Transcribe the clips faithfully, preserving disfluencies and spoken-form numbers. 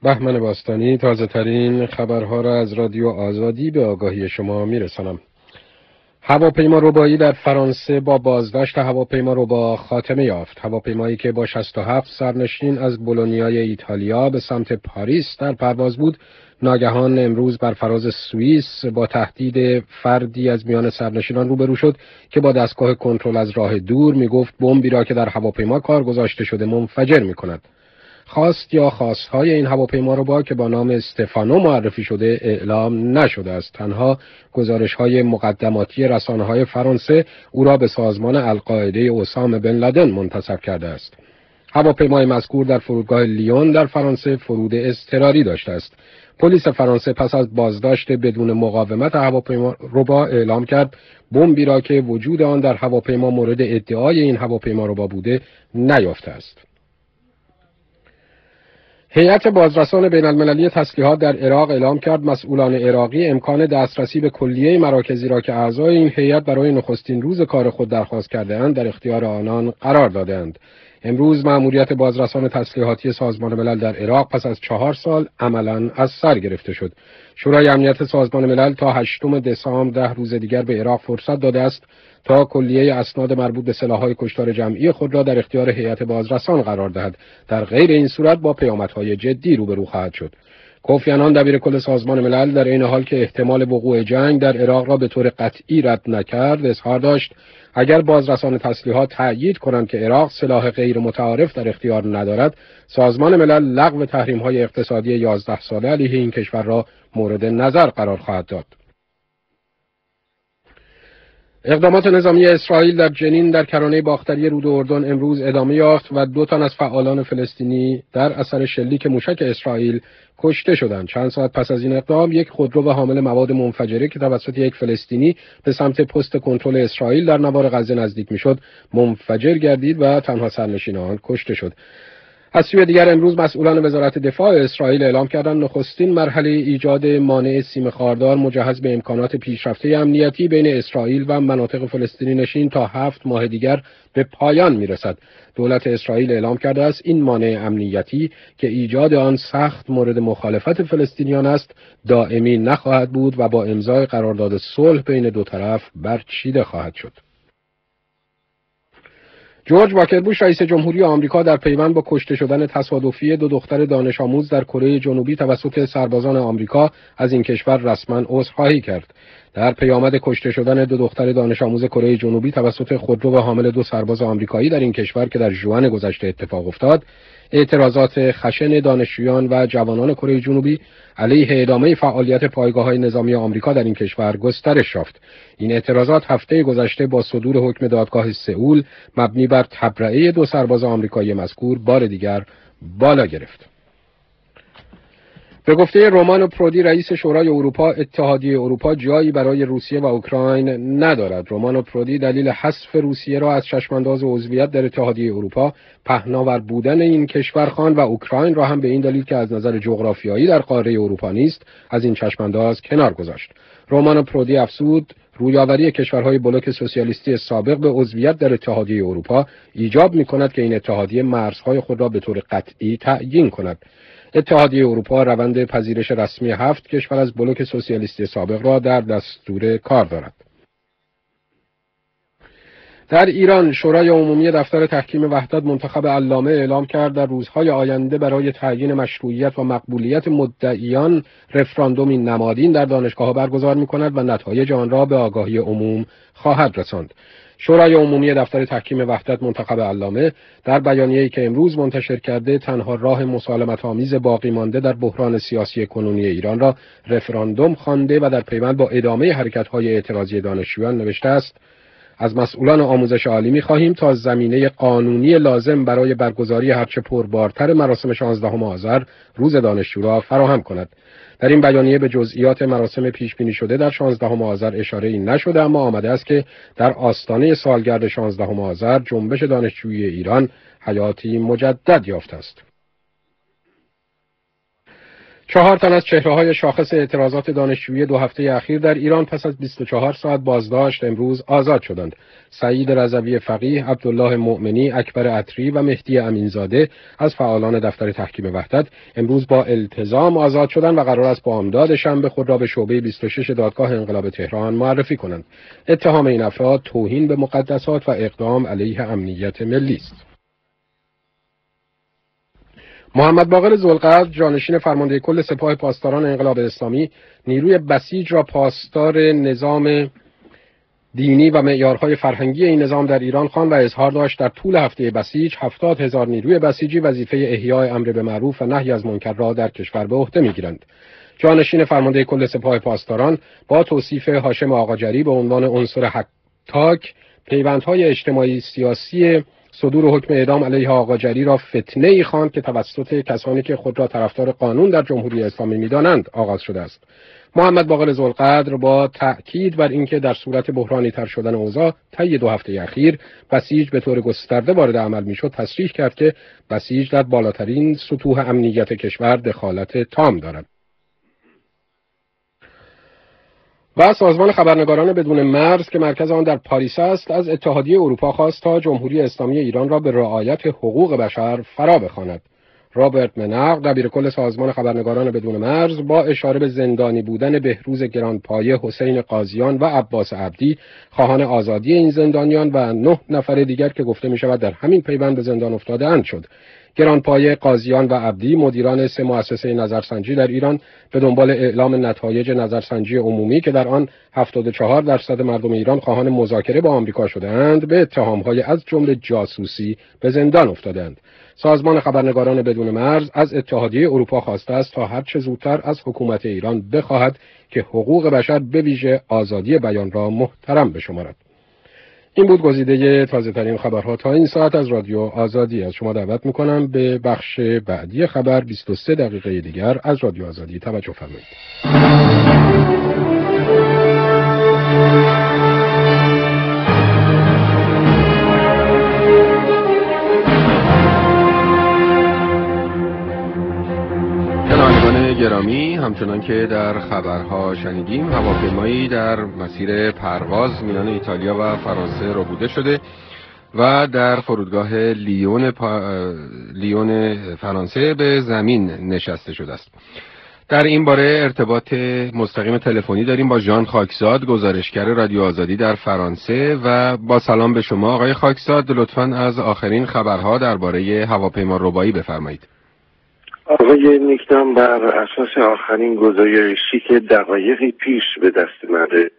بهمن باستانی تازه ترین خبرها را از رادیو آزادی به آگاهی شما میرسانم. هواپیما ربایی در فرانسه با بازداشت هواپیما ربا خاتمه یافت. هواپیمایی که با شصت و هفت سرنشین از بولونیای ایتالیا به سمت پاریس در پرواز بود، ناگهان امروز بر فراز سوئیس با تهدید فردی از میان سرنشینان روبرو شد که با دستگاه کنترل از راه دور میگفت بمبی را که در هواپیما کار گذاشته شده منفجر میکند. خواست یا خواستهای این هواپیما ربا که با نام استفانو معرفی شده اعلام نشده است. تنها گزارش‌های مقدماتی رسانه‌های فرانسه او را به سازمان القاعده اسامه بن لدن منتسب کرده است. هواپیمای مذکور در فرودگاه لیون در فرانسه فرود اضطراری داشته است. پلیس فرانسه پس از بازداشت بدون مقاومت هواپیما ربا اعلام کرد بمبی را که وجود آن در هواپیما مورد ادعای این هواپیما ربا بوده نیافته است. هیئت بازرسان بین المللی تسلیحات در عراق اعلام کرد مسئولان عراقی امکان دسترسی به کلیه مراکزی را که اعضای این هیئت برای نخستین روز کار خود درخواست کرده‌اند در اختیار آنان قرار دادند. امروز مأموریت بازرسان تسلیحاتی سازمان ملل در عراق پس از چهار سال عملاً از سر گرفته شد. شورای امنیت سازمان ملل تا هشتم دسامبر ده روز دیگر به عراق فرصت داده است تا کلیه اسناد مربوط به سلاح‌های کشتار جمعی خود را در اختیار هیئت بازرسان قرار دهد. در غیر این صورت با پیامدهای جدی روبرو خواهد شد. کوفی عنان دبیر کل سازمان ملل در این حال که احتمال وقوع جنگ در عراق را به طور قطعی رد نکرد، اظهار داشت اگر بازرسان تسلیحات تأیید کنند که عراق سلاح غیر متعارف در اختیار ندارد، سازمان ملل لغو تحریم‌های اقتصادی یازده ساله علیه این کشور را مورد نظر قرار خواهد داد. اقدامات نظامی اسرائیل در جنین در کرانه باختری رود اردن امروز ادامه یافت و دو تن از فعالان فلسطینی در اثر شلیک موشک اسرائیل کشته شدند. چند ساعت پس از این اقدام یک خودرو حامل مواد منفجره که توسط یک فلسطینی به سمت پست کنترل اسرائیل در نوار غزه نزدیک میشد منفجر گردید و تنها سرنشین آن کشته شد. از سوی دیگر امروز مسئولان وزارت دفاع اسرائیل اعلام کردند نخستین مرحله ایجاد مانع سیم خاردار مجهز به امکانات پیشرفته امنیتی بین اسرائیل و مناطق فلسطینی نشین تا هفت ماه دیگر به پایان میرسد. دولت اسرائیل اعلام کرده است این مانع امنیتی که ایجاد آن سخت مورد مخالفت فلسطینیان است دائمی نخواهد بود و با امضای قرارداد صلح بین دو طرف برچیده خواهد شد. جورج واکر بوش رئیس جمهوری آمریکا در پیوند با کشته شدن تصادفی دو دختر دانش آموز در کره جنوبی توسط سربازان آمریکا از این کشور رسما عذرخواهی کرد. در پیامد کشته شدن دو دختر دانش آموز کره جنوبی توسط خودرو حامل دو سرباز آمریکایی در این کشور که در ژوئن گذشته اتفاق افتاد، اعتراضات خشن دانشجویان و جوانان کره جنوبی علیه ادامه فعالیت پایگاه‌های نظامی آمریکا در این کشور گسترش یافت. این اعتراضات هفته گذشته با صدور حکم دادگاه سئول مبنی بر تبرئه دو سرباز آمریکایی مذکور بار دیگر بالا گرفت. به گفته رومانو پرودی رئیس شورای اروپا، اتحادیه اروپا جایی برای روسیه و اوکراین ندارد. رومانو پرودی دلیل حذف روسیه را از چشمانداز عضویت در اتحادیه اروپا پهناور بودن این کشور خواند و اوکراین را هم به این دلیل که از نظر جغرافیایی در قاره اروپا نیست از این چشمانداز کنار گذاشت. رومانو پرودی افزود رویاوری کشورهای بلوک سوسیالیستی سابق به عضویت در اتحادیه اروپا ایجاب می‌کند که این اتحادیه مرزهای خود را به طور قطعی تعیین کند. اتحادیه اروپا روند پذیرش رسمی هفت کشور از بلوک سوسیالیستی سابق را در دستور کار دارد. در ایران شورای عمومی دفتر تحکیم وحدت منتخب علامه اعلام کرد در روزهای آینده برای تعیین مشروعیت و مقبولیت مدعیان رفراندومی نمادین در دانشگاه‌ها برگزار می‌کند و نتایج آن را به آگاهی عموم خواهد رساند. شورای عمومی دفتر تحکیم وحدت منتخب علامه در بیانیه‌ای که امروز منتشر کرده تنها راه مسالمت‌آمیز باقی مانده در بحران سیاسی کنونی ایران را رفراندوم خوانده و در پیوند با ادامه حرکت‌های اعتراضی دانشجویان نوشته است: از مسئولان آموزش عالی می‌خواهیم تا زمینه قانونی لازم برای برگزاری هرچه پربارتر مراسم شانزدهم آذر روز دانشجو را فراهم کند. در این بیانیه به جزئیات مراسم پیش بینی شده در شانزدهم آذر اشاره‌ای نشده، اما آمده است که در آستانه سالگرد شانزدهم آذر جنبش دانشجویی ایران حیاتی مجدد یافته است. چهار تن از چهره‌های شاخص اعتراضات دانشجویی دو هفته اخیر در ایران پس از بیست و چهار ساعت بازداشت امروز آزاد شدند. سعید رضوی فقیه، عبدالله مؤمنی، اکبر عطری و مهدی امینزاده از فعالان دفتر تحکیم وحدت امروز با التزام آزاد شدند و قرار است بامداد شنبه خود را به شعبه بیست و شش دادگاه انقلاب تهران معرفی کنند. اتهام این افراد توهین به مقدسات و اقدام علیه امنیت ملی است. محمد باقر ذوالقدر، جانشین فرمانده کل سپاه پاسداران انقلاب اسلامی، نیروی بسیج را پاسدار نظام دینی و معیارهای فرهنگی این نظام در ایران خواند و اظهار داشت در طول هفته بسیج هفتاد هزار نیروی بسیجی وظیفه احیای امر به معروف و نهی از منکر را در کشور به عهده می‌گیرند. جانشین فرمانده کل سپاه پاسداران با توصیف هاشم آقاجری به عنوان عنصر حکاک، پیوندهای اجتماعی سیاسی صدور حکم اعدام علیه آقاجری را فتنه‌ای خواند که توسط کسانی که خود را طرفدار قانون در جمهوری اسلامی می‌دانند آغاز شده است. محمد باقر ذوالقدر با تأکید بر اینکه در صورت بحرانی تر شدن اوضاع طی دو هفته اخیر بسیج به طور گسترده وارد عمل میشد، تصریح کرد که بسیج در بالاترین سطوح امنیت کشور دخالت تام دارد. و سازمان خبرنگاران بدون مرز که مرکز آن در پاریس است از اتحادیه اروپا خواست تا جمهوری اسلامی ایران را به رعایت حقوق بشر فرا بخواند. رابرت مناق، دبیرکل سازمان خبرنگاران بدون مرز، با اشاره به زندانی بودن بهروز گرانپایه، حسین قاضیان و عباس عبدی، خواهان آزادی این زندانیان و نه نفر دیگر که گفته می شود در همین پیوند به زندان افتاده اند شد. گرانپایه، قاضیان و عبدی مدیران سه مؤسسه نظرسنجی در ایران به دنبال اعلام نتایج نظرسنجی عمومی که در آن هفتاد و چهار درصد مردم ایران خواهان مذاکره با آمریکا شده‌اند به اتهام‌های از جمله جاسوسی به زندان افتادند. سازمان خبرنگاران بدون مرز از اتحادیه اروپا خواسته است تا هر چه زودتر از حکومت ایران بخواهد که حقوق بشر به ویژه آزادی بیان را محترم بشمارد. این بود گزیده تازه ترین خبرها تا این ساعت از رادیو آزادی. از شما دعوت میکنم به بخش بعدی خبر بیست و سه دقیقه دیگر از رادیو آزادی توجه فرمایید. گرامی، همچنان که در خبرها شنیدیم، هواپیمایی در مسیر پرواز میان ایتالیا و فرانسه ربوده شده و در فرودگاه لیون پا... لیون فرانسه به زمین نشسته شده است. در این باره ارتباط مستقیم تلفنی داریم با ژان خاکزاد، گزارشگر رادیو آزادی در فرانسه. و با سلام به شما آقای خاکزاد، لطفاً از آخرین خبرها درباره هواپیما ربایی بفرمایید. آقای نیکدام، بر اساس آخرین گزارشی که دقایقی پیش به دست اومده،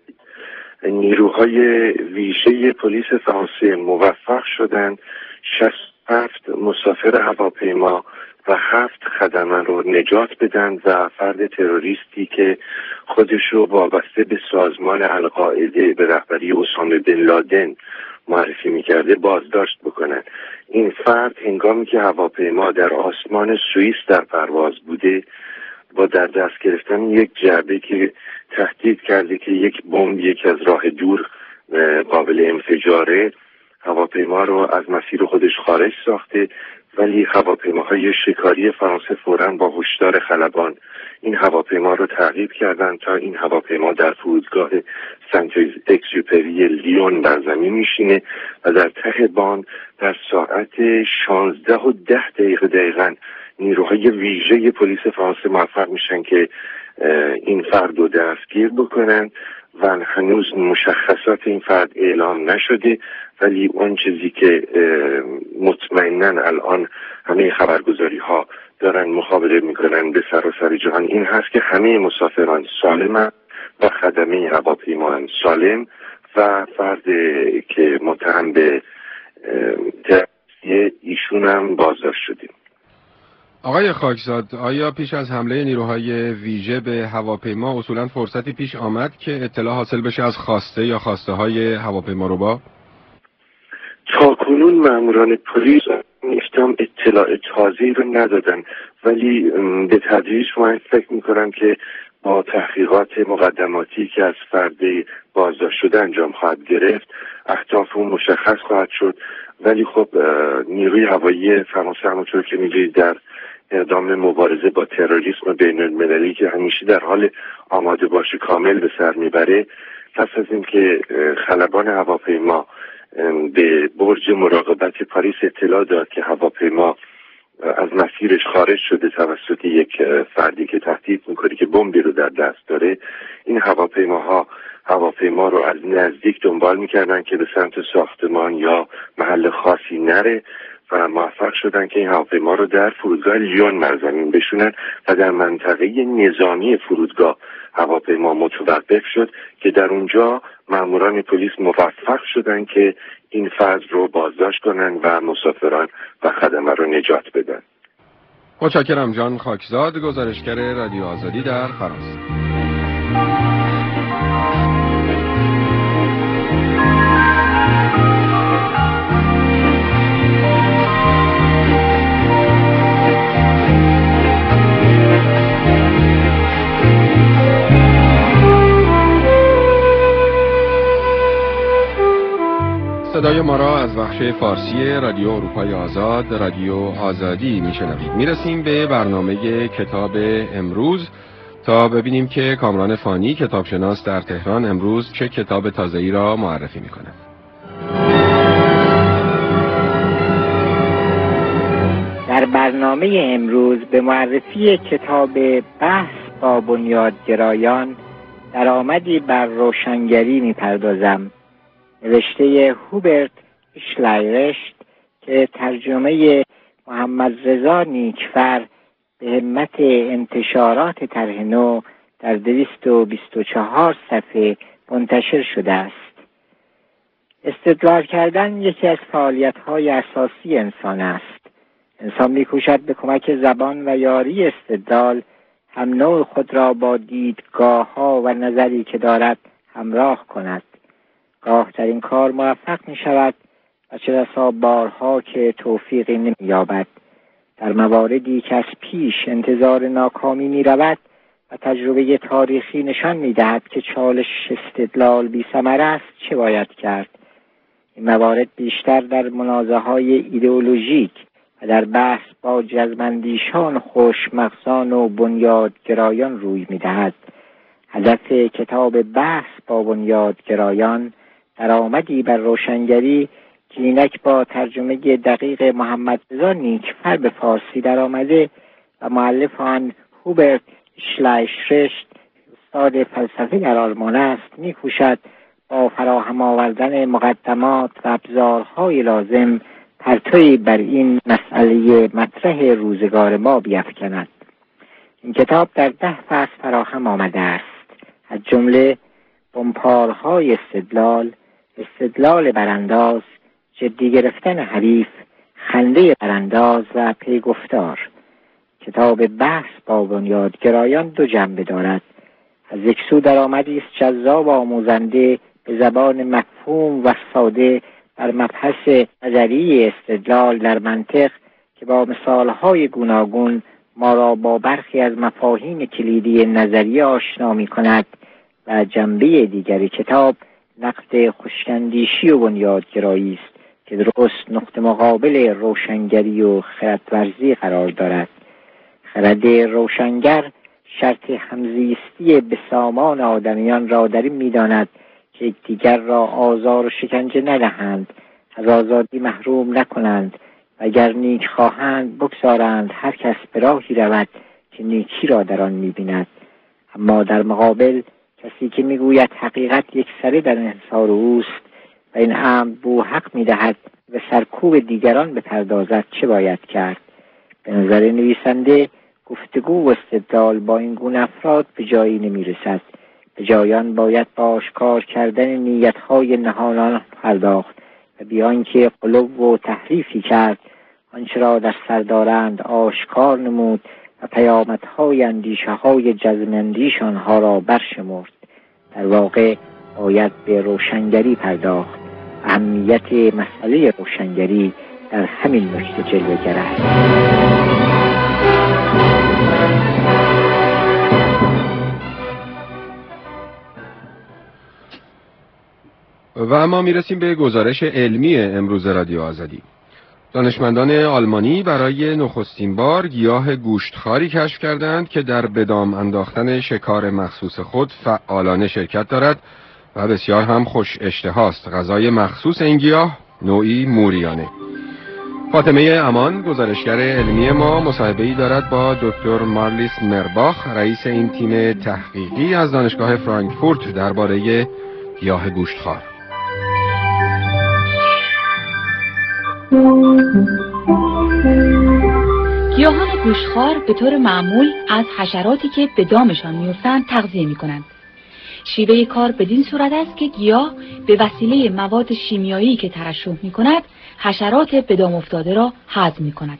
نیروهای ویژه پلیس فرانسه موفق شدند شصت و هفت مسافر هواپیما و هفت خدمه رو نجات بدن و فرد تروریستی که خودش رو وابسته به سازمان القاعده به رهبری اسامه بن لادن معرفی میکرده بازداشت بکنن. این فرد هنگامی که هواپیما در آسمان سوئیس در پرواز بوده با در دست گرفتن یک جعبه که تهدید کرده که یک بمب یک از راه دور قابل انفجاره، هواپیما رو از مسیر خودش خارج ساخته، ولی هواپیماهای شکاری فرانسه فوراً با هشدار خلبان این هواپیما رو تعقیب کردند تا این هواپیما در فرودگاه سنت اکسوپری لیون در زمین میشینه و در ته بان در ساعت شانزده و ده دقیقه دقیقاً نیروهای ویژه پلیس فرانسه موفق میشن که این فرد رو دستگیر بکنن و هنوز مشخصات این فرد اعلام نشده، ولی اون چیزی که مطمئناً الان همه خبرگزاری ها دارن مخابره میکنن به سراسر جهان این هست که همه مسافران سالمن و خدمه هواپیما سالم و فرد که متهم به تروریستی ایشون هم بازداشت شدیم. آقای خاکزاد، آیا پیش از حمله نیروهای ویژه به هواپیما اصولاً فرصتی پیش آمد که اطلاع حاصل بشه از خواسته یا خواسته های هواپیما ربا؟ تا کنون ماموران پلیس نیفتم اطلاع تازه‌ای رو ندادن، ولی به تدریج من فکر میکنم که با تحقیقات مقدماتی که از فرد بازداشت شده انجام خواهد گرفت اهداف اون مشخص خواهد شد. ولی خب نیروی هوایی فرانسه همونطور که می‌دونید در اقدام مبارزه با تروریسم بین المللی که همیشه در حال آماده باش کامل به سر میبره، پس از اینکه خلبان هواپیما به برج مراقبت پاریس اطلاع داد که هواپیما از مسیرش خارج شده توسط یک فردی که تهدید میکنه که بمبی رو در دست داره، این هواپیماها هواپیما رو از نزدیک دنبال میکردن که به سمت ساختمان یا محل خاصی نره و موفق شدن که این هواپیما رو در فرودگاه لیون مرزمین بشونن و در منطقه نظامی فرودگاه هواپیما متوقف شد که در اونجا ماموران پلیس موفق شدن که این فرد رو بازداشت کنن و مسافران و خدمه رو نجات بدن. متشکرم. جان خاکزاد، گزارشگر رادیو آزادی در فرانسه. صدای ما را از بخش فارسی رادیو اروپای آزاد، رادیو آزادی میشنوید. میرسیم به برنامه کتاب امروز تا ببینیم که کامران فانی کتابشناس در تهران امروز چه کتاب تازه‌ای را معرفی میکنه. در برنامه امروز به معرفی کتاب بحث با بنیادگرایان درآمدی بر روشنگری میپردازم، نوشته هوبرت اشلایرشت که ترجمه محمد رضا نیکفر به همت انتشارات طرح نو در دویست و بیست و چهار صفحه منتشر شده است. استدلال کردن یکی از فعالیت‌های اساسی انسان است. انسان می‌کوشد به کمک زبان و یاری استدلال هم نوع خود را با دیدگاه‌ها و نظری که دارد همراه کند. گاه در این کار موفق می شود و چه بسا بارها که توفیقی نمی یابد. در مواردی که از پیش انتظار ناکامی می رود و تجربه تاریخی نشان می دهد که چالش استدلال بی ثمر است، چه باید کرد؟ این موارد بیشتر در منازعه‌های ایدئولوژیک و در بحث با جزمندیشان خوشمغزان و بنیادگرایان روی می دهد. هدف کتاب بحث با بنیادگرایان درآمدی بر روشنگری که اینک با ترجمه دقیق محمد رضا نیکفر به فارسی درآمده و مؤلف آن هوبرت اشلایرشت استاد فلسفه در آلمان است، می‌کوشد با فراهم آوردن مقدمات و ابزارهای لازم پرتویی بر این مسئله مطرح روزگار ما بیفکند. این کتاب در ده فصل فراهم آمده است، از جمله بمپارهای استدلال، استدلال برانداز، جدی گرفتن حریف، خنده برانداز و پیگفتار. کتاب بحث با بنیادگرایان دو جنبه دارد. از یک سو درآمدی است جذاب و آموزنده به زبان مفهوم و ساده بر مبحث نظری استدلال در منطق که با مثالهای گوناگون ما را با برخی از مفاهیم کلیدی نظریه آشنا می کند و جنبه دیگری کتاب نقد خوشاندیشی و بنیادگرایی است که درست نقطه مقابل روشنگری و خردورزی قرار دارد. خرد روشنگر شرط همزیستی به سامان آدمیان را در این می‌داند که یکدیگر را آزار و شکنجه ندهند، از آزادی محروم نکنند و اگر نیک خواهند بگذارند هر کس به راهی رود که نیکی را در آن می‌بیند. اما در مقابل کسی که میگوید حقیقت یک سره در انحصار اوست و این امر بو حق میدهد و سرکوب دیگران بپردازد، چه باید کرد؟ به نظر نویسنده گفتگو و استدلال با این گونه افراد به جایی نمیرسد. به جایان باید با آشکار کردن نیتهای نهانان پرداخت و بیان که قلوب و تحریفی کرد آنچه را در سر دارند آشکار نمود و پیامدهای اندیشه های جزمندیش آنها را برشمرد. در واقع باید به روشنگری پرداخت. اهمیت مسئله روشنگری در همین نکته جلوه‌گر است. و اما میرسیم به گزارش علمی امروز رادیو آزادی. دانشمندان آلمانی برای نخستین بار گیاه گوشتخواری کشف کردند که در بدام انداختن شکار مخصوص خود فعالانه شرکت دارد و بسیار هم خوش اشتهاست. غذای مخصوص این گیاه نوعی موریانه. فاطمه امان گزارشگر علمی ما مصاحبه‌ای دارد با دکتر مارلیس مرباخ، رئیس این تیم تحقیقی از دانشگاه فرانکفورت درباره گیاه گوشتخوار. گیاهان گوشتخوار به طور معمول از حشراتی که به دامشان می‌افتند تغذیه می‌کنند. شیوه کار بدین صورت است که گیاه به وسیله مواد شیمیایی که ترشح می‌کند حشرات به دام افتاده را هضم می‌کند.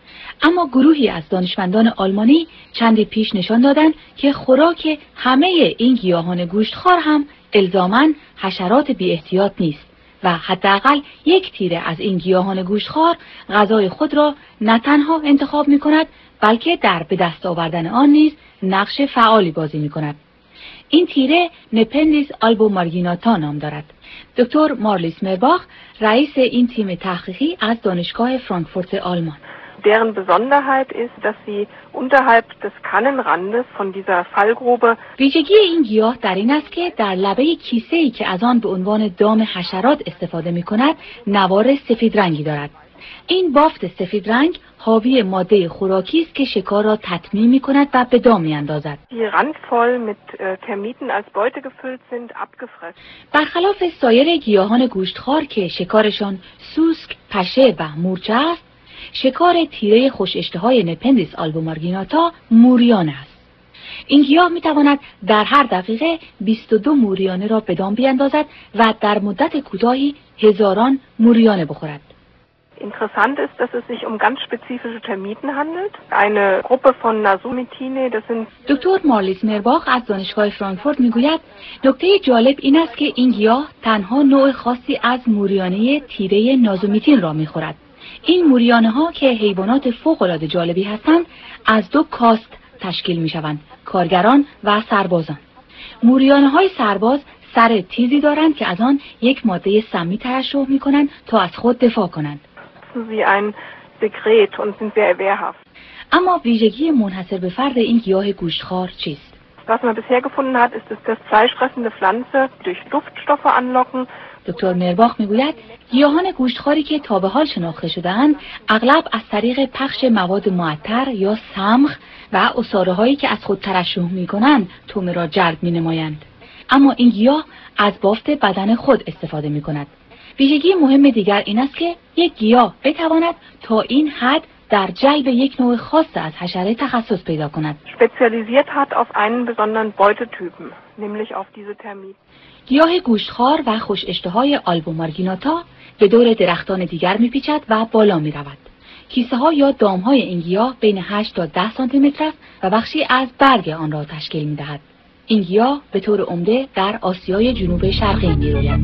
اما گروهی از دانشمندان آلمانی چندی پیش نشان دادند که خوراک همه این گیاهان گوشتخوار هم الزاماً حشرات بی احتیاط نیست و حداقل یک تیره از این گیاهان گوشتخوار غذای خود را نه تنها انتخاب می‌کند بلکه در به دست آوردن آن نیز نقش فعالی بازی می‌کند. این تیره نپندیس آلبومارگیناتا نام دارد. دکتر مارلیس مرباخ رئیس این تیم تحقیقی از دانشگاه فرانکفورت آلمان. Deren Besonderheit ist, dass sie unterhalb des Kannenrandes von dieser Fallgrube ویژگی این گیاه در این است که در لبه کیسه‌ای که از آن به عنوان دام حشرات استفاده می‌کند نوار سفید رنگی دارد. این بافت سفید رنگ حاوی ماده خوراکی است که شکار را تطمیع می‌کند و به دام می‌اندازد. die randvoll mit Termiten als Beute gefüllt sind, abgefressen. برخلاف سایر گیاهان گوشتخوار که شکارشان سوسک، پشه و مورچه است، شکار تیره خوش اشتهای نپندیس آلبومارگیناتا موریانه است. این گیاه می‌تواند در هر دقیقه بیست و دو موریانه را به دام بیاندازد و در مدت کوتاهی هزاران موریانه بخورد. Interessant ist, dass es sich um ganz spezifische Termiten handelt. Eine Gruppe von Nasomitine, das sind دکتر مارلیس مرباخ از دانشگاه فرانکفورت میگوید نکته جالب این است که این گیاه تنها نوع خاصی از موریانه تیره نازومیتین را میخورد. این موریانه ها که حیوانات فوق‌العاده جالبی هستند از دو کاست تشکیل میشوند: کارگران و سربازان. موریانه های سرباز سر تیزی دارند که از آن یک ماده سمی ترشح میکنند تا از خود دفاع کنند. sie ein Sekret und sind sehr wehrhaft. اما ویژگی منحصر به فرد این گیاه گوشتخوار چیست؟ Was man bisher gefunden hat, ist, dass das fleischfressende Pflanze durch Duftstoffe anlocken. دکتر مرباخ میگوید گیاهان گوشتخواری که تا به حال شناخته شده‌اند اغلب از طریق پخش مواد معطر یا سمخ و عصاره هایی که از خود ترشح میکنند طعم را جلب مینمایند. اما این گیاه از بافت بدن خود استفاده میکند. ویژگی مهم دیگر این است که یک گیاه بتواند تا این حد در جلب یک نوع خاص از حشره تخصص پیدا کند. Spezialisiert hat auf einen besonderen Beutetypen, nämlich auf diese Termiten. گیاه گوشتخوار و خوش اشتهای آلبومارگیناتا به دور درختان دیگر میپیچد و بالا میرود. کیسه ها یا دام های این گیاه بین هشت تا ده سانتی متر است و بخشی از برگ آن را تشکیل میدهد. این گیاه به طور عمده در آسیای جنوب شرقی میروید.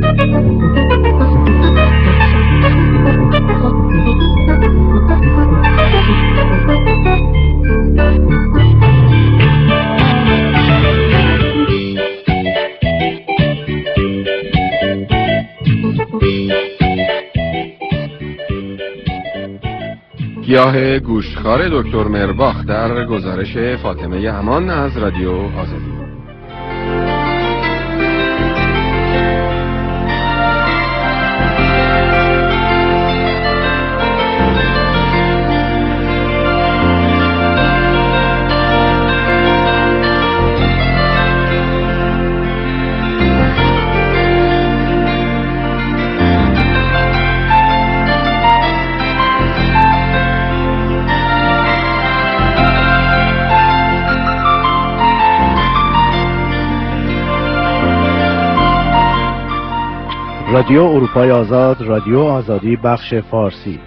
گیاه گوشتخوار دکتر مرباخ در گزارش فاطمه امان از رادیو آزادی. رادیو اروپای آزاد، رادیو آزادی بخش فارسی.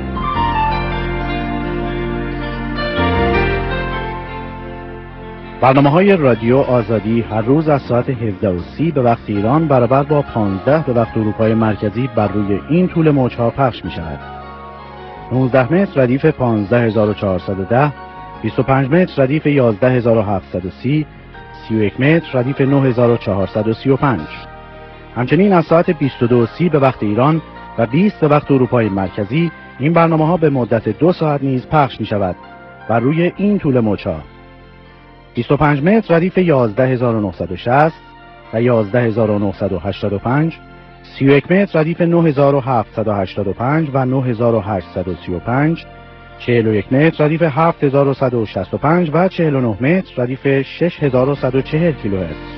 برنامه‌های رادیو آزادی هر روز از ساعت هفده و سی به وقت ایران برابر با پانزده به وقت اروپای مرکزی بر روی این طول موج‌ها پخش می‌شود. نوزده متر ردیف پانزده هزار و چهارصد و ده، بیست و پنج متر ردیف یازده هزار و هفتصد و سی، سی و یک متر ردیف نه هزار و چهارصد و سی و پنج. همچنین از ساعت بیست و دو و سی به وقت ایران و بیست به وقت اروپای مرکزی این برنامه ها به مدت دو ساعت نیز پخش می شود و روی این طول موج‌ها بیست و پنج متر ردیف یازده هزار و نهصد و شصت و یازده هزار و نهصد و هشتاد و پنج، سی و یک متر ردیف نه هزار و هفتصد و هشتاد و پنج و نه هزار و هشتصد و سی و پنج، چهل و یک متر ردیف هفت هزار و صد و شصت و پنج و چهل و نه متر ردیف شش هزار و صد و چهل کیلوهرتز.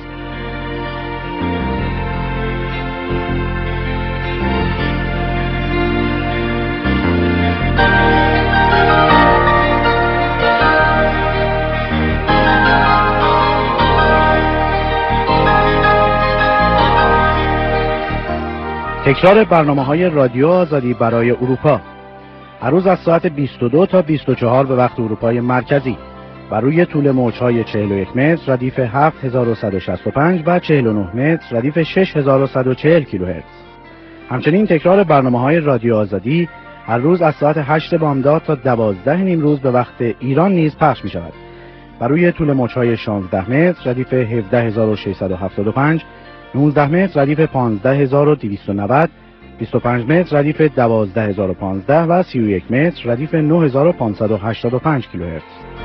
تکرار برنامه‌های رادیو آزادی برای اروپا هر روز از ساعت بیست و دو تا بیست و چهار به وقت اروپای مرکزی و روی طول موج‌های چهل و یک متر ردیف هفت هزار و صد و شصت و پنج و چهل و نه متر ردیف شش هزار و صد و چهل کیلوهرتز. همچنین تکرار برنامه‌های رادیو آزادی هر روز از ساعت هشت بامداد تا دوازده نیم روز به وقت ایران نیز پخش می‌شود و روی طول موج‌های شانزده متر ردیف هفده هزار و ششصد و هفتاد و پنج، نوزده متر ردیف پانزده هزار و دویست و نود، بیست و پنج متر ردیف دوازده هزار و پانزده و سی و یک متر ردیف نه هزار و پانصد و هشتاد و پنج کیلوهرتز.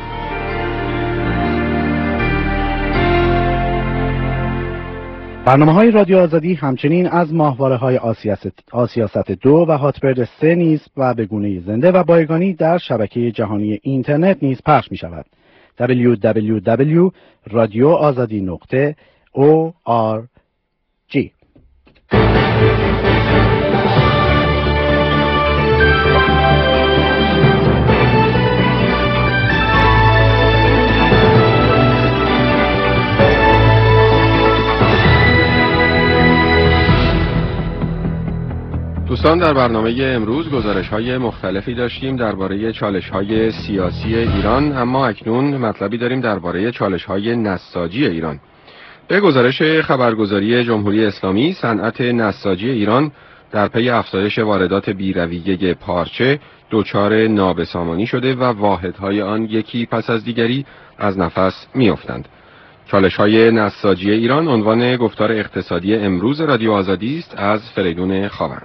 برنامه‌های رادیو آزادی همچنین از ماهواره‌های آسیاست دو و هاتبرد سه نیز و به گونه زنده و بایگانی در شبکه جهانی اینترنت نیز پخش می‌شود. دبلیو دبلیو دبلیو دات رادیو آزادی نقطه او آر جی. دوستان، در برنامه امروز گزارش‌های مختلفی داشتیم درباره چالش‌های سیاسی ایران، اما اکنون مطلبی داریم درباره چالش‌های نساجی ایران. به گزارش خبرگزاری جمهوری اسلامی، صنعت نساجی ایران در پی افزایش واردات بی‌رویه پارچه دچار نابسامانی شده و واحدهای آن یکی پس از دیگری از نفس می‌افتند. چالش‌های نساجی ایران عنوان گفتار اقتصادی امروز رادیو آزادی است. از فریدون خاوند.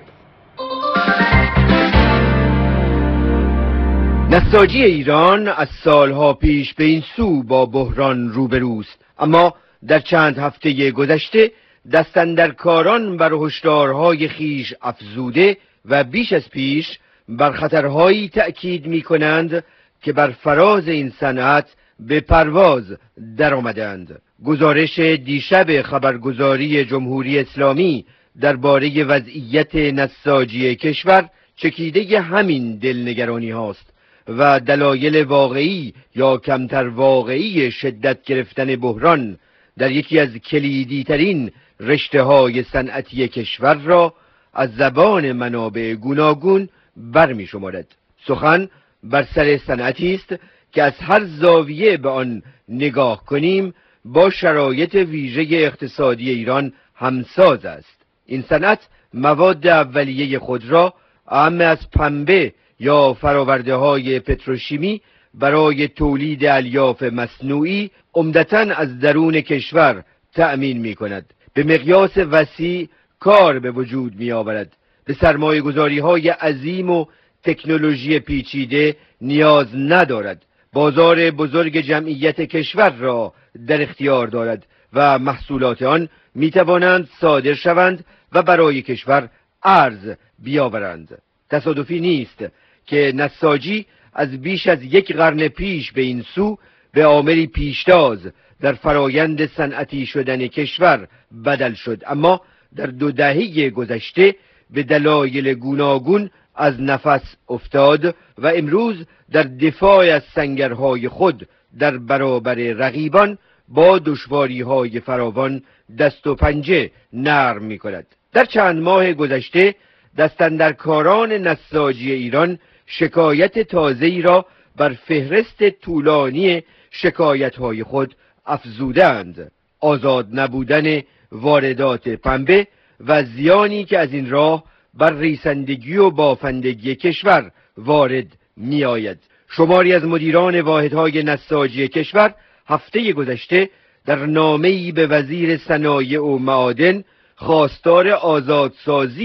نساجی ایران از سالها پیش به این سو با بحران روبروست، اما در چند هفته گذشته دستاندرکاران بر هشدارهای خیش افزوده و بیش از پیش بر خطرهایی تأکید می کنند که بر فراز این صنعت به پرواز در آمدند. گزارش دیشب خبرگزاری جمهوری اسلامی درباره وضعیت نساجی کشور چکیده همین دلنگرانی هاست و دلایل واقعی یا کمتر واقعی شدت گرفتن بحران در یکی از کلیدی ترین رشته های صنعتی کشور را از زبان منابع گوناگون برمی شمارد. سخن بر سر صنعتی است که از هر زاویه به آن نگاه کنیم با شرایط ویژه اقتصادی ایران همساز است. این صنعت مواد اولیه خود را اعم از پنبه یا فراورده های پتروشیمی برای تولید الیاف مصنوعی عمدتاً از درون کشور تأمین می کند. به مقیاس وسیع کار به وجود می آورد. به سرمایه گذاری های عظیم و تکنولوژی پیچیده نیاز ندارد. بازار بزرگ جمعیت کشور را در اختیار دارد و محصولات آن می توانند صادر شوند و برای کشور ارز بیاورند. تصادفی نیست که نساجی از بیش از یک قرن پیش به این سو به عاملی پیشتاز در فرایند صنعتی شدن کشور بدل شد، اما در دو دهه گذشته به دلایل گوناگون از نفس افتاد و امروز در دفاع از سنگرهای خود در برابر رقیبان با دشواری‌های فراوان دست و پنجه نرم می‌کند. در چند ماه گذشته دستاندرکاران نساجی ایران شکایت تازه‌ای را بر فهرست طولانی شکایت‌های خود افزودند. آزاد نبودن واردات پنبه و زیانی که از این راه بر ریسندگی و بافندگی کشور وارد می آید. شماری از مدیران واحدهای نساجی کشور هفته گذشته در نامه‌ای به وزیر صنایع و معادن خواستار آزادسازی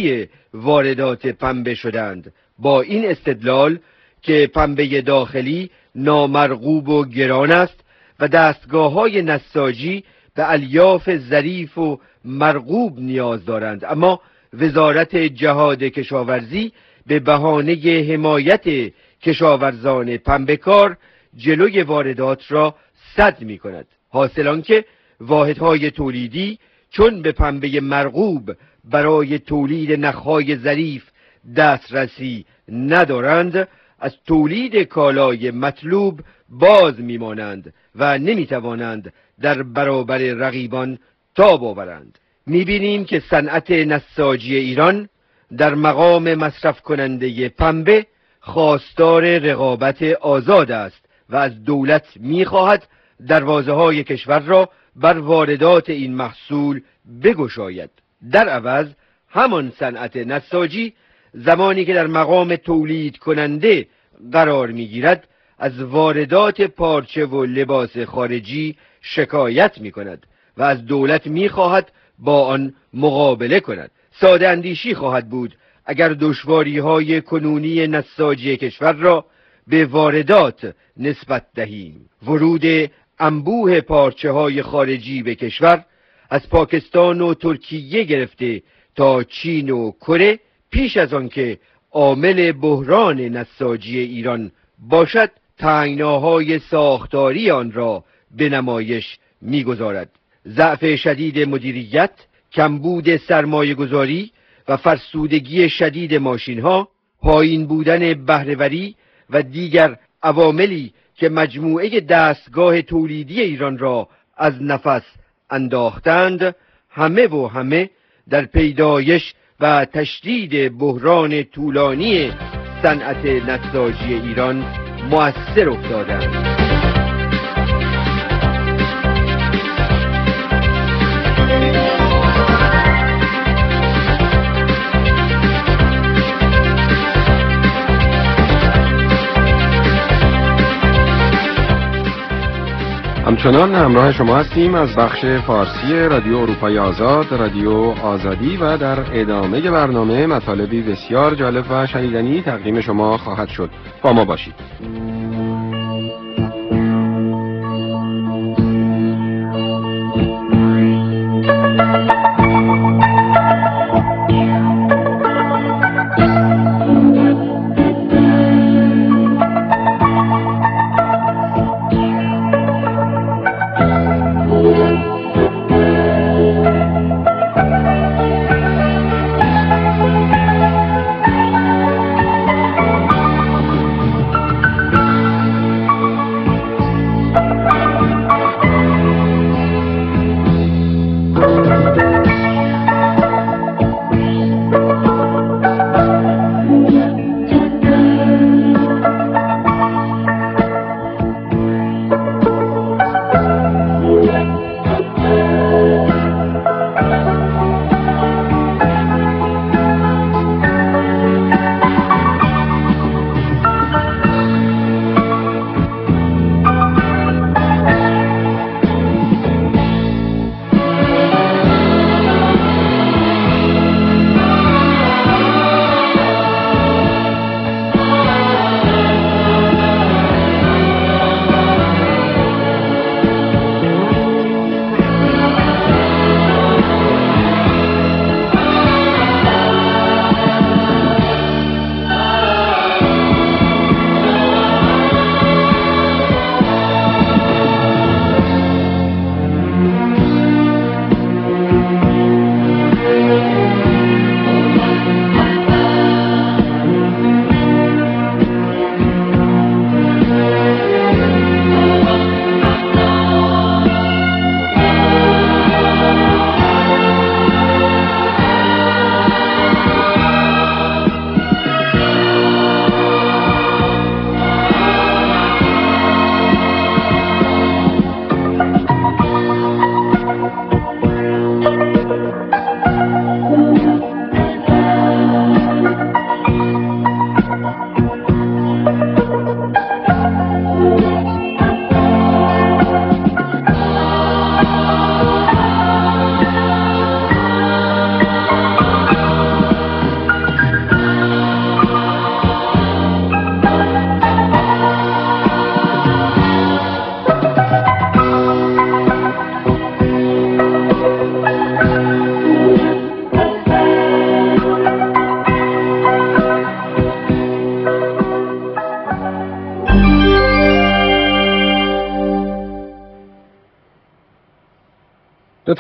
واردات پنبه شدند، با این استدلال که پنبه داخلی نامرغوب و گران است و دستگاه‌های نساجی به الیاف ظریف و مرغوب نیاز دارند، اما وزارت جهاد کشاورزی به بهانه حمایت کشاورزان پنبه‌کار جلوی واردات را سد می کند. حاصل آنکه واحدهای تولیدی چون به پنبه مرغوب برای تولید نخهای ظریف دسترسی ندارند، از تولید کالای مطلوب باز میمانند و نمیتوانند در برابر رقیبان تاب آورند. میبینیم که صنعت نساجی ایران در مقام مصرف کننده پنبه خواستار رقابت آزاد است و از دولت میخواهد دروازه های کشور را بر واردات این محصول بگشاید. در عوض همان صنعت نساجی زمانی که در مقام تولید کننده قرار میگیرد از واردات پارچه و لباس خارجی شکایت می کند و از دولت می خواهد با آن مقابله کند. ساده اندیشی خواهد بود اگر دشواری های کنونی نساجی کشور را به واردات نسبت دهیم. ورود انبوه پارچه های خارجی به کشور از پاکستان و ترکیه گرفته تا چین و کره پیش از آن که عامل بحران نساجی ایران باشد تنگناهای ساختاری آن را به نمایش می‌گذارد. ضعف شدید مدیریت، کمبود سرمایه گذاری و فرسودگی شدید ماشین‌ها، پایین بودن بهره‌وری و دیگر عواملی که مجموعه دستگاه تولیدی ایران را از نفس انداختند، همه و همه در پیدایش و تشدید بحران طولانی صنعت نساجی ایران مؤثر افتادند. همچنان همراه شما هستیم از بخش فارسی رادیو اروپای آزاد، رادیو آزادی، و در ادامه برنامه مطالبی بسیار جالب و شنیدنی تقدیم شما خواهد شد. با ما باشید.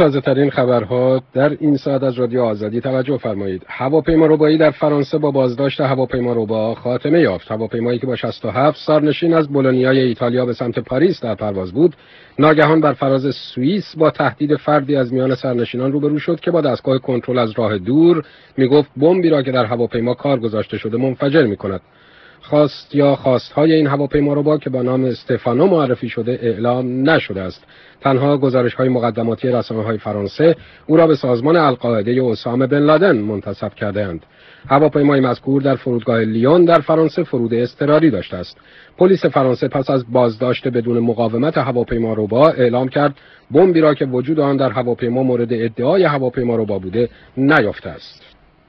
تازه ترین خبرها در این ساعت از رادیو آزادی توجه فرمایید. هواپیما ربایی در فرانسه با بازداشت هواپیما ربا خاتمه یافت. هواپیمایی که با شصت و هفت سرنشین از بولونیای ایتالیا به سمت پاریس در پرواز بود، ناگهان بر فراز سوئیس با تهدید فردی از میان سرنشینان روبرو شد که با دستگاه کنترل از راه دور میگفت بمبی را که در هواپیما کار گذاشته شده منفجر میکند. خواست یا خواستهای این هواپیما ربا که با نام استفانو معرفی شده اعلام نشده است. تنها گزارش‌های مقدماتی رسانه‌های فرانسه او را به سازمان القاعده اسامه بن لادن منتسب کرده‌اند. هواپیمای مذکور در فرودگاه لیون در فرانسه فرود اضطراری داشته است. پلیس فرانسه پس از بازداشت بدون مقاومت هواپیما ربا اعلام کرد بمبی را که وجود آن در هواپیما مورد ادعای هواپیما ربا بوده نیافته است.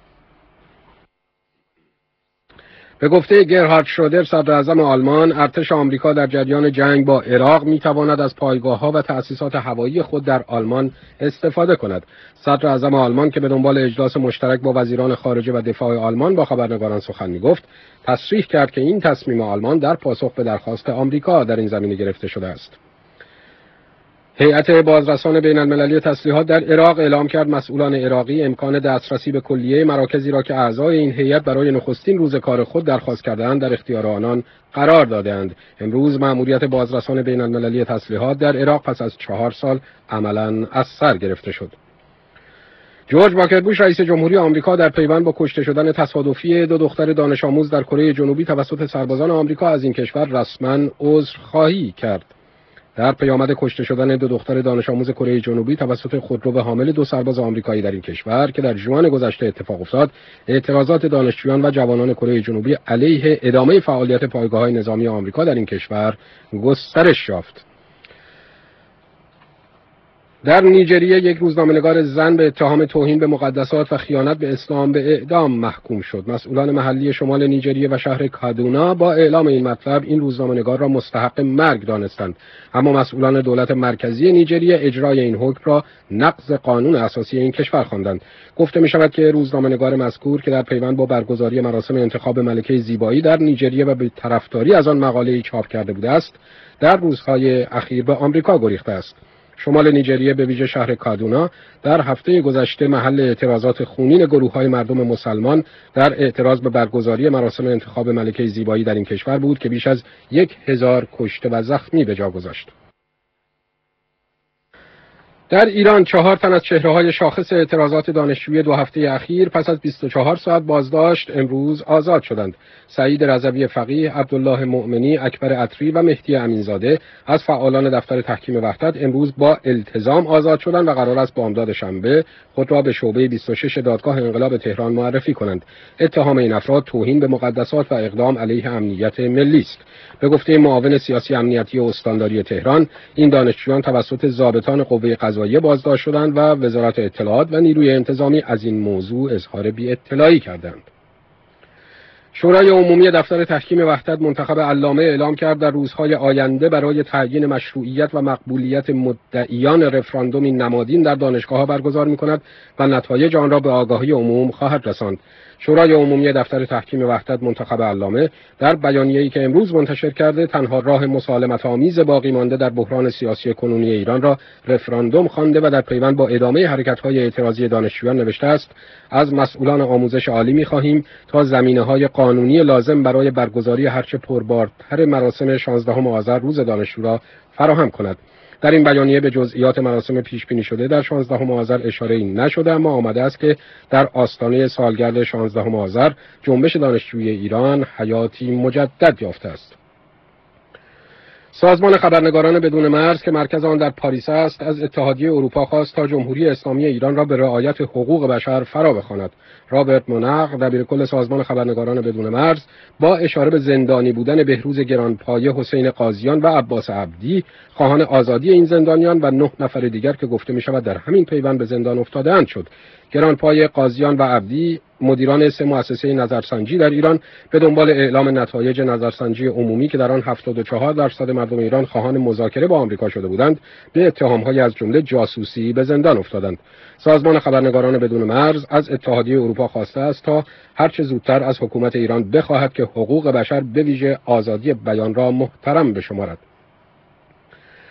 به گفته گرهارد شرودر صدر اعظم آلمان، ارتش آمریکا در جریان جنگ با عراق میتواند از پایگاه‌ها و تأسیسات هوایی خود در آلمان استفاده کند. صدر اعظم آلمان که به دنبال اجلاس مشترک با وزیران خارجه و دفاع آلمان با خبرنگاران سخن میگفت، تصریح کرد که این تصمیم آلمان در پاسخ به درخواست آمریکا در این زمینه گرفته شده است. هیئت بازرسان بین المللی تسلیحات در عراق اعلام کرد مسئولان عراقی امکان دسترسی به کلیه مراکزی را که اعضای این هیئت برای نخستین روز کار خود درخواست کرده‌اند در اختیار آنان قرار داده‌اند. امروز مأموریت بازرسان بین المللی تسلیحات در عراق پس از چهار سال عملاً از سر گرفته شد. جورج واکر بوش رئیس جمهوری آمریکا در پیوند با کشته شدن تصادفی دو دختر دانش آموز در کره جنوبی توسط سربازان آمریکا از این کشور رسما عذرخواهی کرد. در پیامد کشته شدن دو دختر دانش آموز کره جنوبی توسط خودرو حامل دو سرباز آمریکایی در این کشور که در ژوئن گذشته اتفاق افتاد، اعتراضات دانشجویان و جوانان کره جنوبی علیه ادامه فعالیت پایگاه‌های نظامی آمریکا در این کشور گسترش یافت. در نیجریه یک روزنامه‌نگار زن به اتهام توهین به مقدسات و خیانت به اسلام به اعدام محکوم شد. مسئولان محلی شمال نیجریه و شهر کادونا با اعلام این مطلب این روزنامه‌نگار را مستحق مرگ دانستند، اما مسئولان دولت مرکزی نیجریه اجرای این حکم را نقض قانون اساسی این کشور خواندند. گفته می‌شود که روزنامه‌نگار مذکور که در پیوند با برگزاری مراسم انتخاب ملکه زیبایی در نیجریه و به طرفداری از آن مقاله‌ای چاپ کرده بوده است، در روزهای اخیر به آمریکا گریخته است. شمال نیجریه به ویژه شهر کادونا در هفته گذشته محل اعتراضات خونین گروه‌های مردم مسلمان در اعتراض به برگزاری مراسم انتخاب ملکه زیبایی در این کشور بود که بیش از یک هزار کشته و زخمی به جا گذاشت. در ایران چهار تن از چهره‌های شاخص اعتراضات دانشجویی دو هفته اخیر پس از بیست و چهار ساعت بازداشت امروز آزاد شدند. سعید رضوی فقیه، عبدالله مؤمنی، اکبر عطری و مهدی امینزاده از فعالان دفتر تحکیم وحدت امروز با التزام آزاد شدند و قرار است بامداد شنبه خود را به شعبه بیست و شش دادگاه انقلاب تهران معرفی کنند. اتهام این افراد توهین به مقدسات و اقدام علیه امنیت ملی است. به گفته معاون سیاسی امنیتی استانداری تهران، این دانشجویان توسط ضابطان قوه قضاییه بازداشت شدند و وزارت اطلاعات و نیروی انتظامی از این موضوع اظهار بی‌اطلاعی کردند. شورای عمومی دفتر تحکیم وحدت منتخب علامه اعلام کرد در روزهای آینده برای تعیین مشروعیت و مقبولیت مدعیان رفراندومی نمادین در دانشگاه‌ها برگزار می‌کند و نتایج آن را به آگاهی عموم خواهد رساند. شورای عمومی دفتر تحکیم وحدت منتخب علامه در بیانیه‌ای که امروز منتشر کرده تنها راه مسالمت‌آمیز باقی مانده در بحران سیاسی کنونی ایران را رفراندوم خوانده و در پیوند با ادامه حرکت‌های اعتراضی دانشجویان نوشته است: از مسئولان آموزش عالی می‌خواهیم تا زمینه‌های قانونی لازم برای برگزاری هرچه پربارتر مراسم شانزدهم آذر روز دانشجو را فراهم کند. در این بیانیه به جزئیات مراسم پیش بینی شده در شانزدهم آذر اشاره‌ای نشده، اما آمده است که در آستانه سالگرد شانزدهم آذر جنبش دانشجویی ایران حیاتی مجدد یافته است. سازمان خبرنگاران بدون مرز که مرکز آن در پاریس است از اتحادیه اروپا خواست تا جمهوری اسلامی ایران را به رعایت حقوق بشر فرا بخواند. رابرت مونق دبیرکل سازمان خبرنگاران بدون مرز با اشاره به زندانی بودن بهروز گرانپایه، حسین قاضیان و عباس عبدی خواهان آزادی این زندانیان و نه نفر دیگر که گفته می شود در همین پیوند به زندان افتاده‌اند شد. گرانپایه، قاضیان و عبدی مدیران سه مؤسسه نظرسنجی در ایران به دنبال اعلام نتایج نظرسنجی عمومی که در آن هفتاد و چهار درصد مردم ایران خواهان مذاکره با آمریکا شده بودند به اتهام‌های از جمله جاسوسی به زندان افتادند. سازمان خبرنگاران بدون مرز از اتحادیه اروپا خواسته است تا هرچه زودتر از حکومت ایران بخواهد که حقوق بشر به ویژه آزادی بیان را محترم بشمارد.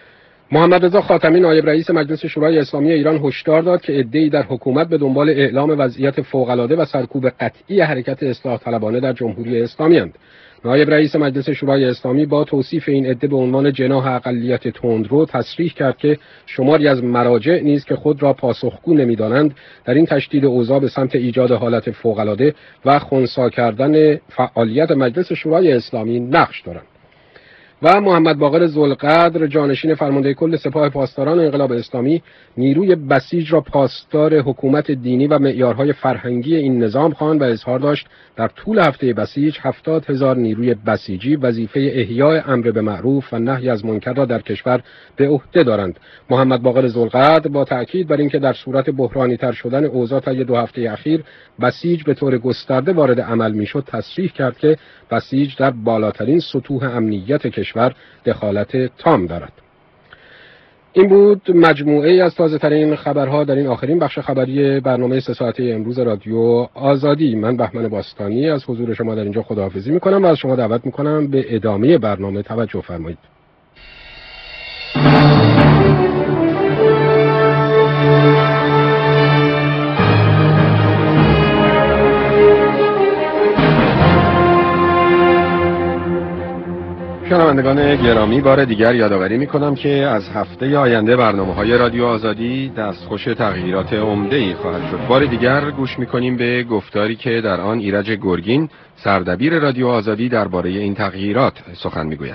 محمد رضا خاتمی نایب رئیس مجلس شورای اسلامی ایران هشدار داد که عده‌ای در حکومت به دنبال اعلام وضعیت فوق‌العاده و سرکوب قطعی حرکت اصلاح طلبانه در جمهوری اسلامی اند. نایب رئیس مجلس شورای اسلامی با توصیف این عده به عنوان جناح اقلیت تندرو تصریح کرد که شماری از مراجع نیز که خود را پاسخگو نمی‌دانند در این تشدید اوضاع به سمت ایجاد حالت فوق‌العاده و خنثی کردن فعالیت مجلس شورای اسلامی نقش دارند. و محمد باقر ذوالقدر جانشین فرمانده کل سپاه پاسداران انقلاب اسلامی نیروی بسیج را پاسدار حکومت دینی و معیارهای فرهنگی این نظام خواند و اظهار داشت در طول هفته بسیج هفتاد هزار نیروی بسیجی وظیفه احیای امر به معروف و نهی از منکر را در کشور به عهده دارند. محمد باقر ذوالقدر با تأکید بر اینکه در صورت بحرانی تر شدن اوضاع طی دو هفته اخیر بسیج به طور گسترده وارد عمل میشد تصریح کرد که بسیج در بالاترین سطوح امنیت کشور دخالت تام دارد. این بود مجموعه از تازه ترین خبرها در این آخرین بخش خبری برنامه سه ساعته امروز رادیو آزادی. من بهمن باستانی از حضور شما در اینجا خداحافظی میکنم و از شما دعوت میکنم به ادامه برنامه توجه فرمایید. شنوندگان گرامی، بار دیگر یادآوری می‌کنم که از هفته آینده برنامه‌های رادیو آزادی دستخوش تغییرات عمده‌ای خواهد شد. بار دیگر گوش می‌کنیم به گفتاری که در آن ایرج گرگین سردبیر رادیو آزادی درباره این تغییرات سخن می‌گوید.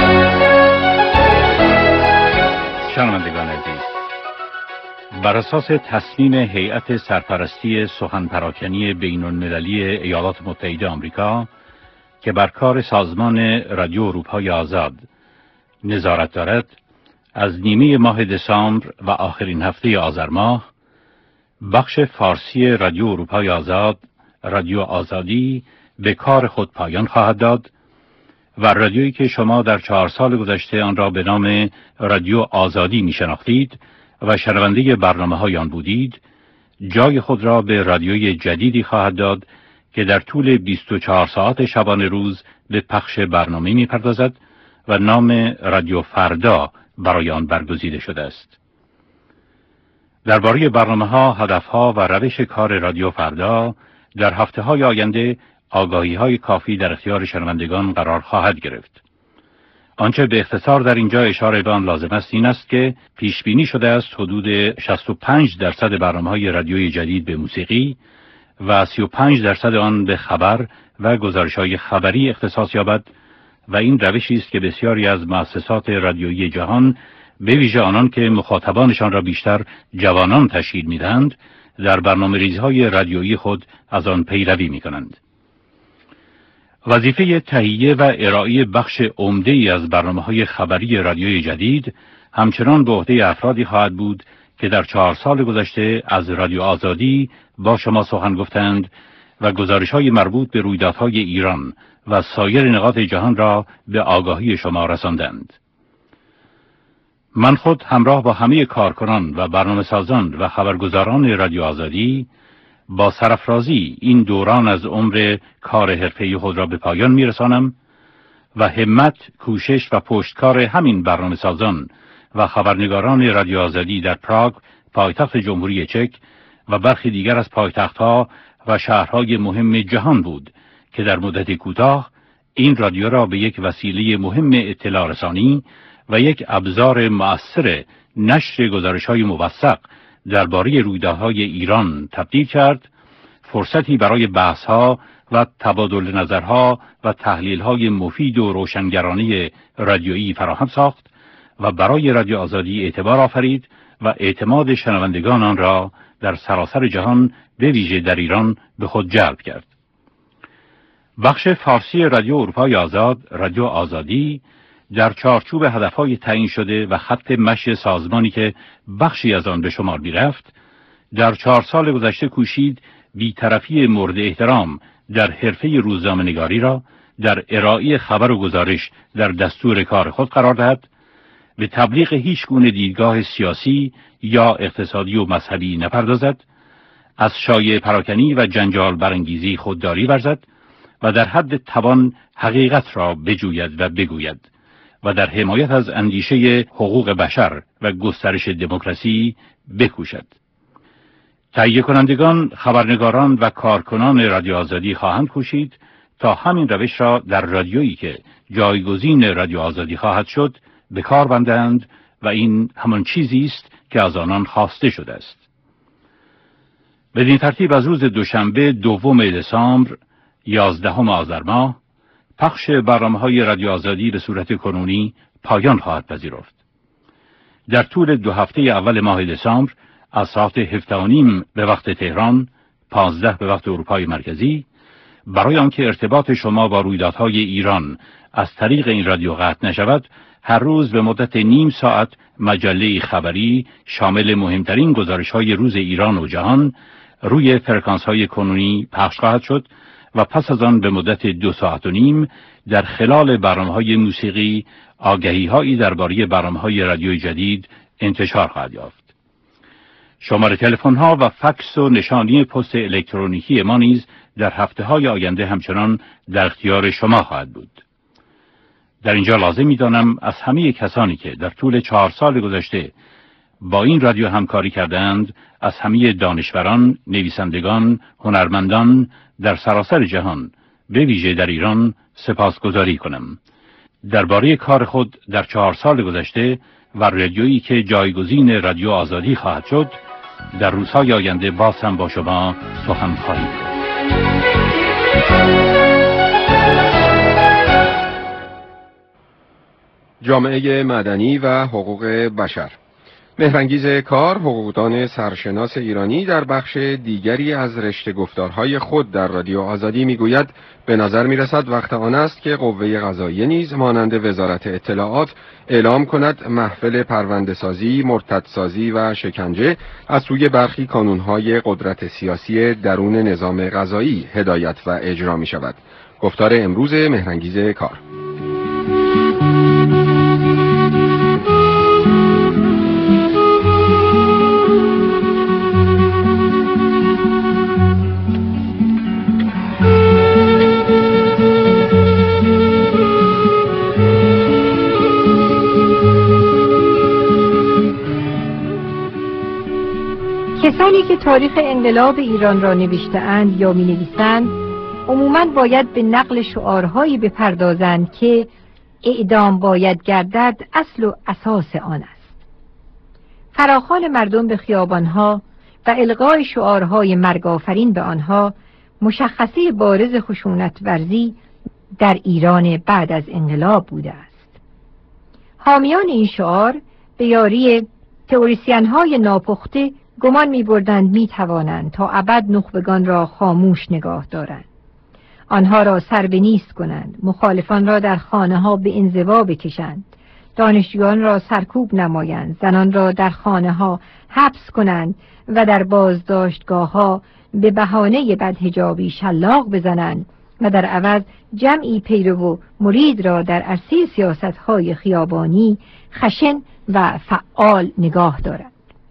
شنوندگان عزیز، بر اساس تصمیم هیئت سرپرستی سخن پراکنی بین‌المللی ایالات متحده آمریکا که بر کار سازمان رادیو اروپای آزاد نظارت دارد، از نیمه ماه دسامبر و آخرین هفته آذر ماه بخش فارسی رادیو اروپای آزاد، رادیو آزادی، به کار خود پایان خواهد داد و رادیویی که شما در چهار سال گذشته آن را به نام رادیو آزادی می شناختید و شنونده برنامه‌های آن بودید، جای خود را به رادیوی جدیدی خواهد داد که در طول بیست و چهار ساعت شبانه روز به پخش برنامه می پردازد و نام رادیو فردا برای آن برگزیده شده است. درباره برنامه‌ها، هدف‌ها و روش کار رادیو فردا در هفته‌های آینده آگاهی‌های کافی در اختیار شنوندگان قرار خواهد گرفت. آنچه به اختصار در اینجا اشاره به آن لازم است این است که پیش بینی شده است حدود شصت و پنج درصد برنامه‌های رادیویی جدید به موسیقی و سی و پنج درصد آن به خبر و گزارش‌های خبری اختصاص یابد و این روشی است که بسیاری از مؤسسات رادیویی جهان، به ویژه آنان که مخاطبانشان را بیشتر جوانان تشکیل می‌دهند، در برنامه‌ریزی‌های رادیویی خود از آن پیروی می‌کنند. وظیفه تهیه و ارائه بخش عمده‌ای از برنامه‌های خبری رادیویی جدید همچنان به عهده افرادی خواهد بود که در چهار سال گذشته از رادیو آزادی با شما سخن گفتند و گزارش‌های مربوط به رویدادهای ایران و سایر نقاط جهان را به آگاهی شما رساندند. من خود همراه با همه کارکنان و برنامه‌سازان و خبرگزاران رادیو آزادی با سرافرازی این دوران از عمر کار حرفه‌ای خود را به پایان می‌رسانم و همت، کوشش و پشتکار همین برنامه‌سازان و خبرنگاران رادیو آزادی در پراگ، پایتخت جمهوری چک و برخی دیگر از پایتخت‌ها و شهرهای مهم جهان بود که در مدت کوتاه این رادیو را به یک وسیله مهم اطلاع رسانی و یک ابزار مؤثر نشر گزارش‌های موثق درباره رویدادهای ایران تبدیل کرد، فرصتی برای بحث‌ها و تبادل نظرها و تحلیل‌های مفید و روشنگرانه رادیویی فراهم ساخت و برای رادیو آزادی اعتبار آفرید و اعتماد شنوندگان آن را در سراسر جهان به ویژه در ایران به خود جلب کرد. بخش فارسی رادیو اروپای آزاد، رادیو آزادی، در چارچوب هدفهای تعیین شده و خط مشی سازمانی که بخشی از آن به شمار می‌رفت، در چهار سال گذشته کوشید بی‌طرفی مورد احترام در حرفه روزنامه‌نگاری را در ارائه خبر و گزارش در دستور کار خود قرار دهد، به تبلیغ هیچ گونه دیدگاه سیاسی یا اقتصادی و مذهبی نپردازد، از شایعه پراکنی و جنجال برانگیزی خودداری ورزد و در حد توان حقیقت را بجوید و بگوید و در حمایت از اندیشه حقوق بشر و گسترش دموکراسی بکوشد. تهیه کنندگان، خبرنگاران و کارکنان رادیو آزادی خواهند کوشید تا همین روش را در رادیویی که جایگزین رادیو آزادی خواهد شد به کار بندند و این همان چیزی است که از آنان خواسته شده است. بدین ترتیب از روز دوشنبه دوم دسامبر یازدهم آذر ماه پخش برنامه‌های رادیو آزادی به صورت کنونی پایان خواهد پذیرفت. در طول دو هفته اول ماه دسامبر از ساعت هفده و نیم به وقت تهران، پانزده به وقت اروپای مرکزی، برای آنکه ارتباط شما با رویدادهای ایران از طریق این رادیو قطع نشود، هر روز به مدت نیم ساعت مجله خبری شامل مهمترین گزارش‌های روز ایران و جهان روی فرکانس‌های کنونی پخش خواهد شد و پس از آن به مدت دو ساعت و نیم در خلال برنامه‌های موسیقی آگهی‌هایی درباره برنامه‌های رادیوی جدید انتشار خواهد یافت. شماره تلفن‌ها و فکس و نشانی پست الکترونیکی ما نیز در هفته‌های آینده همچنان در اختیار شما خواهد بود. در اینجا لازم می‌دانم از همه کسانی که در طول چهار سال گذشته با این رادیو همکاری کردند، از همه دانشوران، نویسندگان، هنرمندان در سراسر جهان، به ویژه در ایران، سپاسگزاری کنم. درباره کار خود در چهار سال گذشته و رادیویی که جایگزین رادیو آزادی خواهد شد، در روزهای آینده باز هم با شما سخن خواهیم گفت. جامعه مدنی و حقوق بشر. مهرانگیز کار، حقوقدان سرشناس ایرانی، در بخش دیگری از رشته گفتارهای خود در رادیو آزادی میگوید به نظر میرسد وقت آن است که قوه قضاییه نیز مانند وزارت اطلاعات اعلام کند محفل پرونده‌سازی، مرتدسازی و شکنجه از سوی برخی کانونهای قدرت سیاسی درون نظام قضایی هدایت و اجرا می شود. گفتار امروز مهرانگیز کار. کسانی که تاریخ انقلاب ایران را نوشته‌اند یا می‌نویسند عموماً باید به نقل شعارهایی بپردازند که اعدام باید گردد اصل و اساس آن است. فراخوان مردم به خیابانها و القای شعارهای مرگ‌آفرین به آنها مشخصه بارز خشونت ورزی در ایران بعد از انقلاب بوده است. حامیان این شعار به یاری تئوریسین‌های ناپخته گمان می بردند می توانند تا ابد نخبگان را خاموش نگاه دارند، آنها را سر به نیست کنند، مخالفان را در خانه ها به انزوا بکشند، دانشجویان را سرکوب نمایند، زنان را در خانه ها حبس کنند و در بازداشتگاه ها به بهانه بدحجابی شلاق بزنند و در عوض جمعی پیرو و مرید را در عرصه سیاست های خیابانی خشن و فعال نگاه دارند.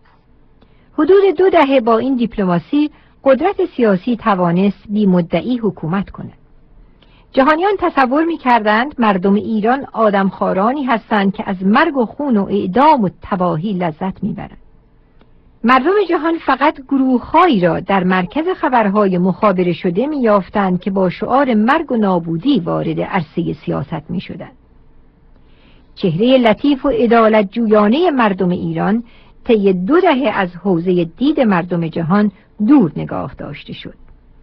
حدود دو دهه با این دیپلماسی قدرت سیاسی توانست بی مدعی حکومت کند. جهانیان تصور می کردند مردم ایران آدمخوارانی هستند که از مرگ و خون و اعدام و تباهی لذت می برند. مردم جهان فقط گروه‌هایی را در مرکز خبرهای مخابره شده می یافتند که با شعار مرگ و نابودی وارد عرصه سیاست می شدند. چهره لطیف و عدالت جویانه مردم ایران طی دو دهه از حوزه دید مردم جهان دور نگاه داشته شد.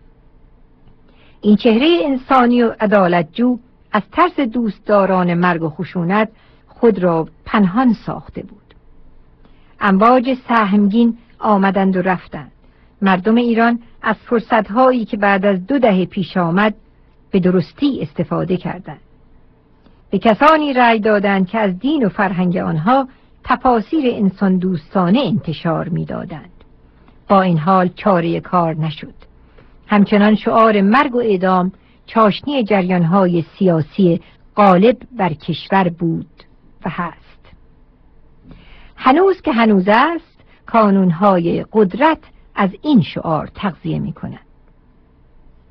این چهره انسانی و عدالتجو از ترس دوستداران مرگ و خشونت خود را پنهان ساخته بود. امواج سهمگین آمدند و رفتند. مردم ایران از فرصت‌هایی که بعد از دو دهه پیش آمد به درستی استفاده کردند. به کسانی رأی دادند که از دین و فرهنگ آنها تفاسیر انسان دوستانه انتشار می‌دادند. با این حال چاره کار نشد. همچنان شعار مرگ و اعدام چاشنی جریان‌های سیاسی غالب بر کشور بود و هست. هنوز که هنوز است، کانون‌های قدرت از این شعار تغذیه می‌کنند.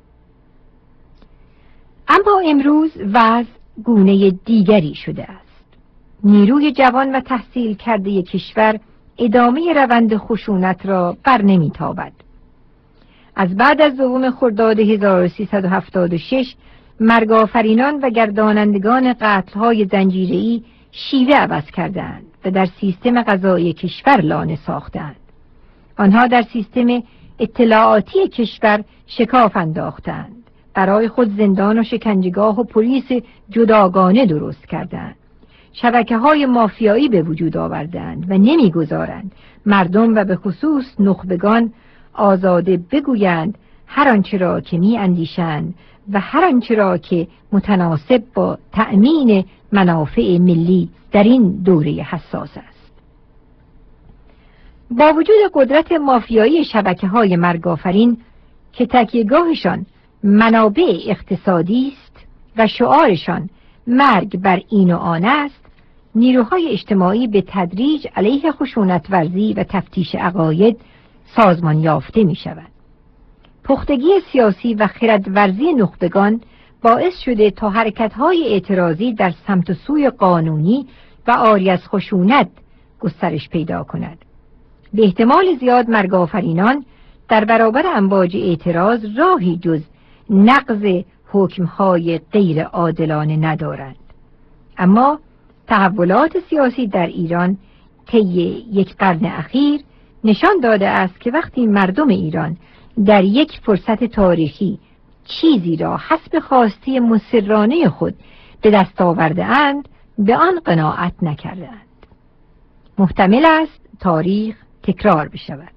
اما امروز وضع گونه دیگری شده است. نیروی جوان و تحصیل کرده کشور ادامه روند خشونت را بر نمیتابد. از بعد از دوم خرداد هزار و سیصد و هفتاد و شش مرگافرینان و گردانندگان قتل‌های زنجیره‌ای شیوه عوض کردند و در سیستم قضایی کشور لانه ساختند. آنها در سیستم اطلاعاتی کشور شکاف انداختند. برای خود زندان و شکنجهگاه و پلیس جداگانه درست کردند. شبکه‌های مافیایی به وجود آوردند و نمی‌گذارند مردم و به خصوص نخبگان آزاده بگویند هر آنچه را که می‌اندیشند و هر آنچه را که متناسب با تأمین منافع ملی در این دوره حساس است. با وجود قدرت مافیایی شبکه‌های مرگافرین که تکیه‌گاهشان منابع اقتصادی است و شعارشان مرگ بر این و آن است، نیروهای اجتماعی به تدریج علیه خشونت ورزی و تفتیش عقاید سازمان یافته می شود. پختگی سیاسی و خردورزی نخبگان باعث شده تا حرکت‌های اعتراضی در سمت و سوی قانونی و عاری از خشونت گسترش پیدا کند. به احتمال زیاد مرگافرینان در برابر امواج اعتراض راهی جز نقض حکم‌های غیر عادلانه ندارند. اما تحولات سیاسی در ایران طی یک قرن اخیر نشان داده است که وقتی مردم ایران در یک فرصت تاریخی چیزی را حسب خواسته مصرانه خود به دست آورده اند، به آن قناعت نکرده اند. محتمل است تاریخ تکرار بشود.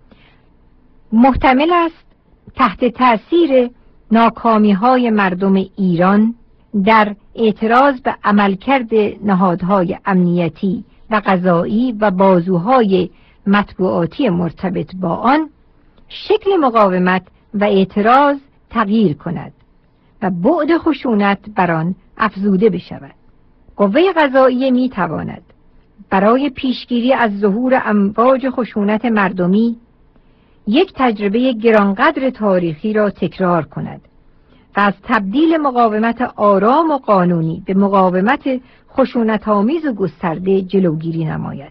محتمل است تحت تأثیر ناکامی‌های مردم ایران در اعتراض به عملکرد نهادهای امنیتی و قضایی و بازوهای مطبوعاتی مرتبط با آن، شکل مقاومت و اعتراض تغییر کند و بعد خشونت بر آن افزوده بشود. قوه قضاییه می تواند برای پیشگیری از ظهور امواج خشونت مردمی یک تجربه گرانقدر تاریخی را تکرار کند و از تبدیل مقاومت آرام و قانونی به مقاومت خشونت‌آمیز و گسترده جلوگیری نماید.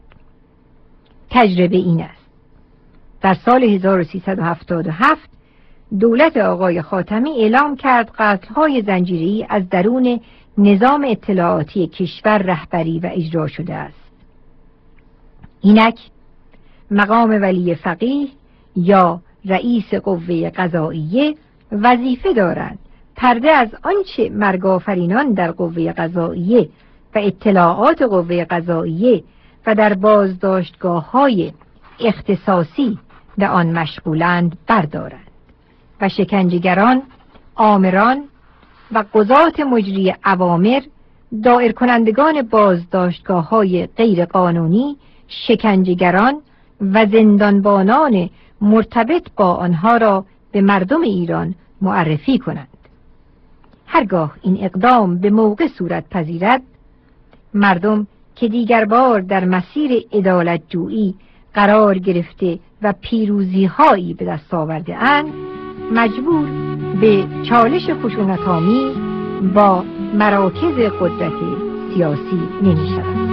تجربه این است: در سال هزار و سیصد و هفتاد و هفت دولت آقای خاتمی اعلام کرد قتل‌های زنجیره‌ای از درون نظام اطلاعاتی کشور رهبری و اجرا شده است. اینک مقام ولی فقیه یا رئیس قوه قضاییه وظیفه دارند پرده از آنچه مرگافرینان در قوه قضاییه و اطلاعات قوه قضاییه و در بازداشتگاه‌های اختصاصی به آن مشغولند بردارند و شکنجهگران، آمران و قضات مجری اوامر، دایر کنندگان بازداشتگاه‌های غیر قانونی، شکنجهگران و زندانبانان مرتبط با آنها را به مردم ایران معرفی کنند. هرگاه این اقدام به موقع صورت پذیرد، مردم که دیگر بار در مسیر عدالت جویی قرار گرفته و پیروزی هایی به دست آورده اند، مجبور به چالش خشونت‌آمیز با مراکز قدرت سیاسی نمی شوند.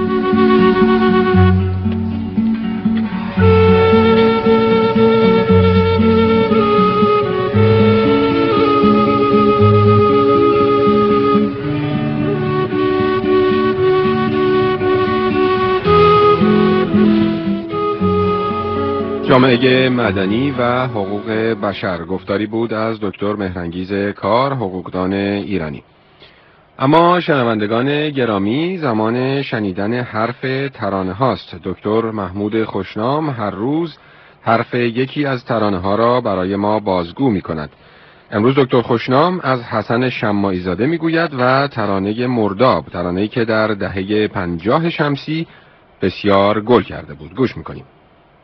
جامعه مدنی و حقوق بشر، گفتاری بود از دکتر مهرانگیز کار، حقوقدان ایرانی. اما شنوندگان گرامی، زمان شنیدن حرف ترانه هاست. دکتر محمود خوشنام هر روز حرف یکی از ترانه ها را برای ما بازگو می کند. امروز دکتر خوشنام از حسن شماعی زاده می گوید و ترانه مرداب، ترانه‌ای که در دهه پنجاه شمسی بسیار گل کرده بود. گوش می کنیم.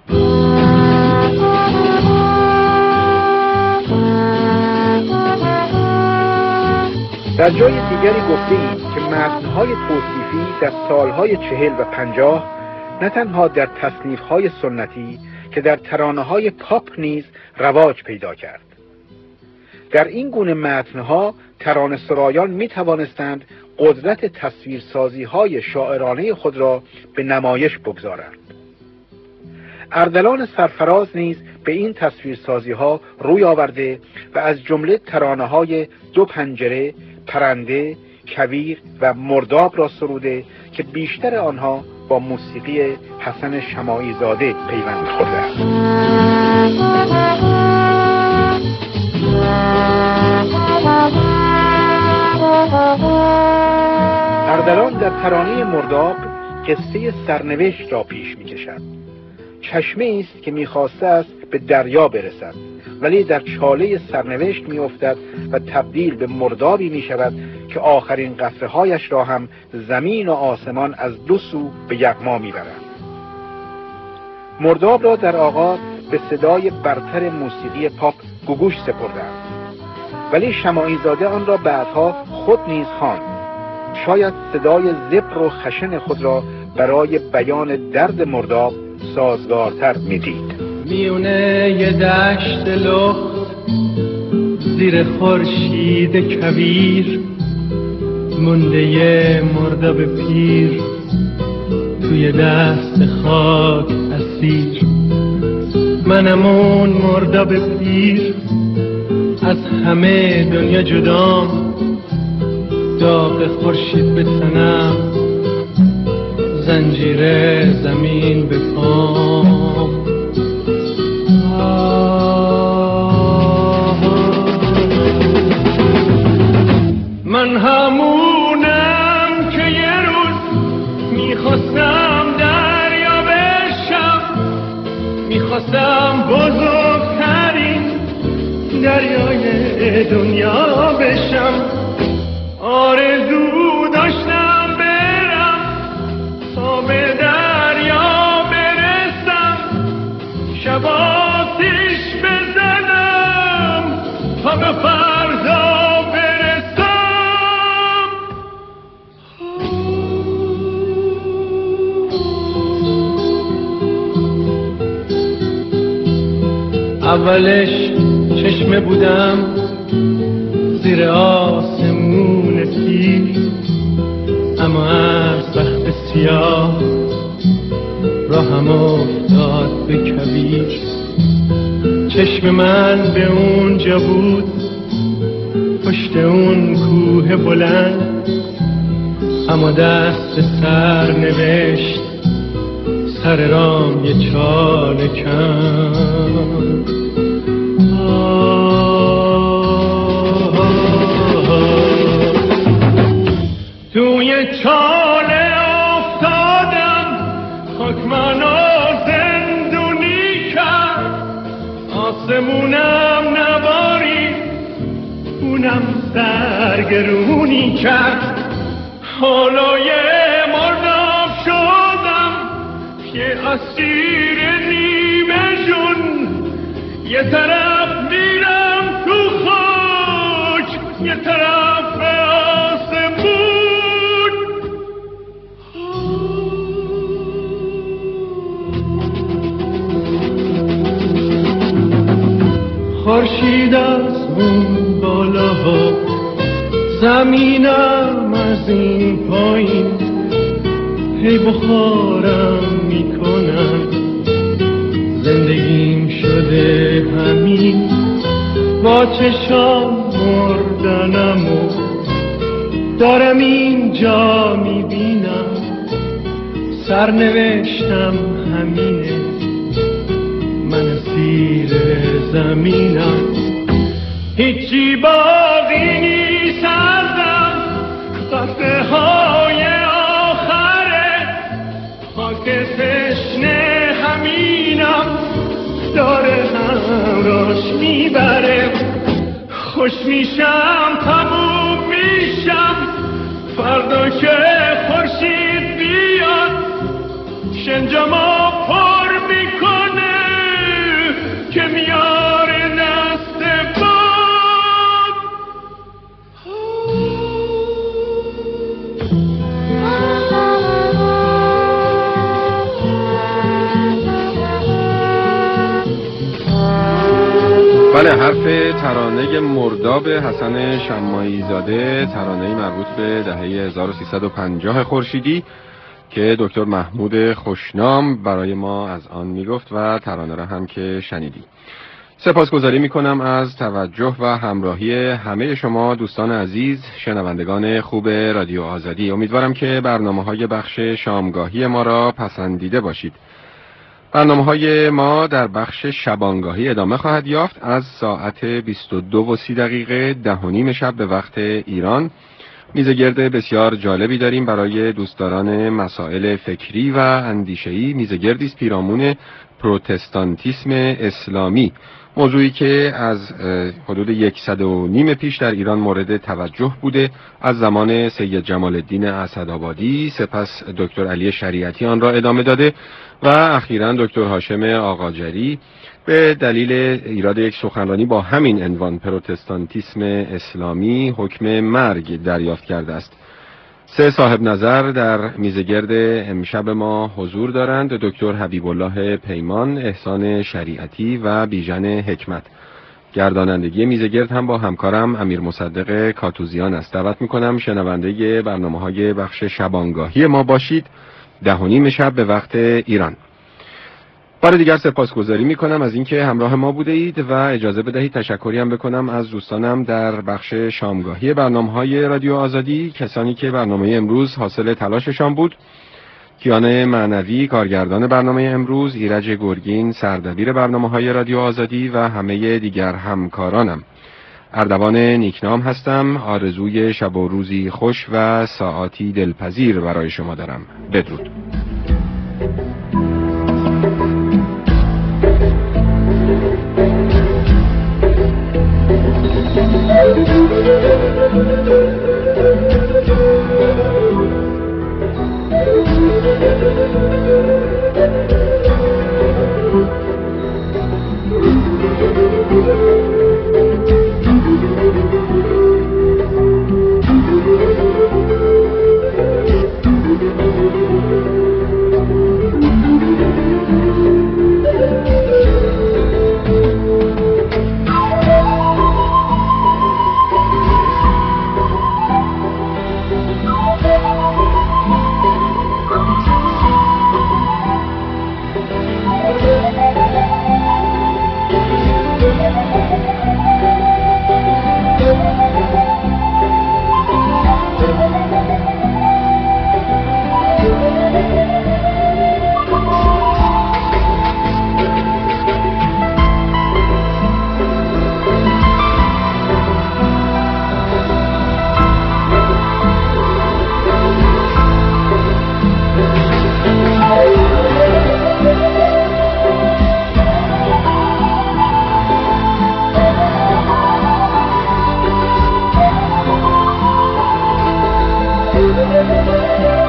در جای دیگری گفته ایم که متن‌های توصیفی در سالهای چهل و پنجاه نه تنها در تصنیف‌های سنتی که در ترانه‌های پاپ نیز رواج پیدا کرد. در این گونه متن‌ها ترانه سرایان می توانستند قدرت تصویرسازی های شاعرانه خود را به نمایش بگذارند. اردلان سرفراز نیز به این تصویرسازی ها روی آورده و از جمله ترانه های دو پنجره، پرنده، کویر و مرداب را سروده که بیشتر آنها با موسیقی حسن شماعی زاده پیوند خورده است. اردلان در ترانه مرداب قصه سرنوشت را پیش می کشد. چشمه است که می‌خواسته است به دریا برسد، ولی در چاله سرنوشت می‌افتد و تبدیل به مردابی می‌شود که آخرین قطره‌هایش را هم زمین و آسمان از دو سو به یغما می‌برد. مرداب را در آغاز به صدای برتر موسیقی پاپ گوگوش سپردند، ولی شماعی زاده آن را بعدها خود نیز خواند. شاید صدای زبر و خشن خود را برای بیان درد مرداب سازگارتر میدید. میونه یه دشت لخت زیر خورشید کویر، مونده یه مرداب پیر توی دست خاک اسیر. منم اون مرداب پیر، از همه دنیا جدام، داغ خورشید به تنم، زنجیر زمین به پام. من همونم که یه روز میخواستم دریا بشم، میخواستم بزرگترین دریای دنیا بشم. آرزو داشتم برم تا به دریا برسم، شب آتیش بزنم تا به فردا برسم. اولش چشمه بودم زیر آسمون تیر، اما از بخت سیاه راهم افتاد به کویر. چشم من به اونجا بود، پشت اون کوه بلند، اما دست سر نوشت سر رام یه چاله کم. توی چاله افتادم، خاک منو زندونی کرد. آسمونم نباری، اونم سرگرونی کرد. حالا یه مرداب شدم، یه اسیر نیمه جون. یه طرف میرم تو خاک، یه طرف به آسمون. خورشید از اون بالاها، زمینم از این پایین، هی بخارم میکنم. زندگیم شده همین، با چشام مردنم و دارم اینجا میبینم. سرنوشتم همینه، من زیر زمینم. هیچی باقی نیست ازم، قطعه های آخره. خاک تشنه همینم، داره همراش میبره. خوش میشم تموم میشم، فردا که خورشید بیاد، شنجمو پر میکنه که میاره دست باد. بله، حرف ترانه مرداب حسن شماعی زاده، ترانه مربوط به دهه هزار و سیصد و پنجاه خورشیدی که دکتر محمود خوشنام برای ما از آن میگفت و ترانه را هم که شنیدی. سپاسگزاری میکنم از توجه و همراهی همه شما دوستان عزیز، شنوندگان خوب رادیو آزادی. امیدوارم که برنامه‌های بخش شامگاهی ما را پسندیده باشید. برنامه‌های ما در بخش شبانگاهی ادامه خواهد یافت. از ساعت بیست و دو و سی دقیقه ده و نیم شب به وقت ایران میزگرد بسیار جالبی داریم برای دوستداران مسائل فکری و اندیشه‌ای. میزگردی است پیرامون پروتستانتیسم اسلامی، موضوعی که از حدود یکصد و نیم پیش در ایران مورد توجه بوده، از زمان سید جمال الدین اسدآبادی، سپس دکتر علی شریعتی آن را ادامه داده و اخیراً دکتر هاشم آقاجری به دلیل ایراد یک سخنرانی با همین عنوان پروتستانتیسم اسلامی حکم مرگ دریافت کرده است. سه صاحب نظر در میزگرد امشب ما حضور دارند: دکتر حبیب الله پیمان، احسان شریعتی و بیژن حکمت. گردانندگی میزگرد هم با همکارم امیر مصدق کاتوزیان است. دعوت میکنم شنونده برنامه‌های بخش شبانگاهی ما باشید، ده و نیم شب به وقت ایران. بار دیگر سپاسگزاری میکنم از اینکه همراه ما بوده اید و اجازه بدهید تشکری هم بکنم از دوستانم در بخش شامگاهی برنامه‌های رادیو آزادی، کسانی که برنامه امروز حاصل تلاششان بود: کیان معنوی کارگردان برنامه امروز، ایرج گرگین سردبیر برنامه‌های رادیو آزادی و همه دیگر همکارانم. اردوان نیکنام هستم. آرزوی شب و روزی خوش و ساعاتی دلپذیر برای شما دارم. بدرود. Thank you.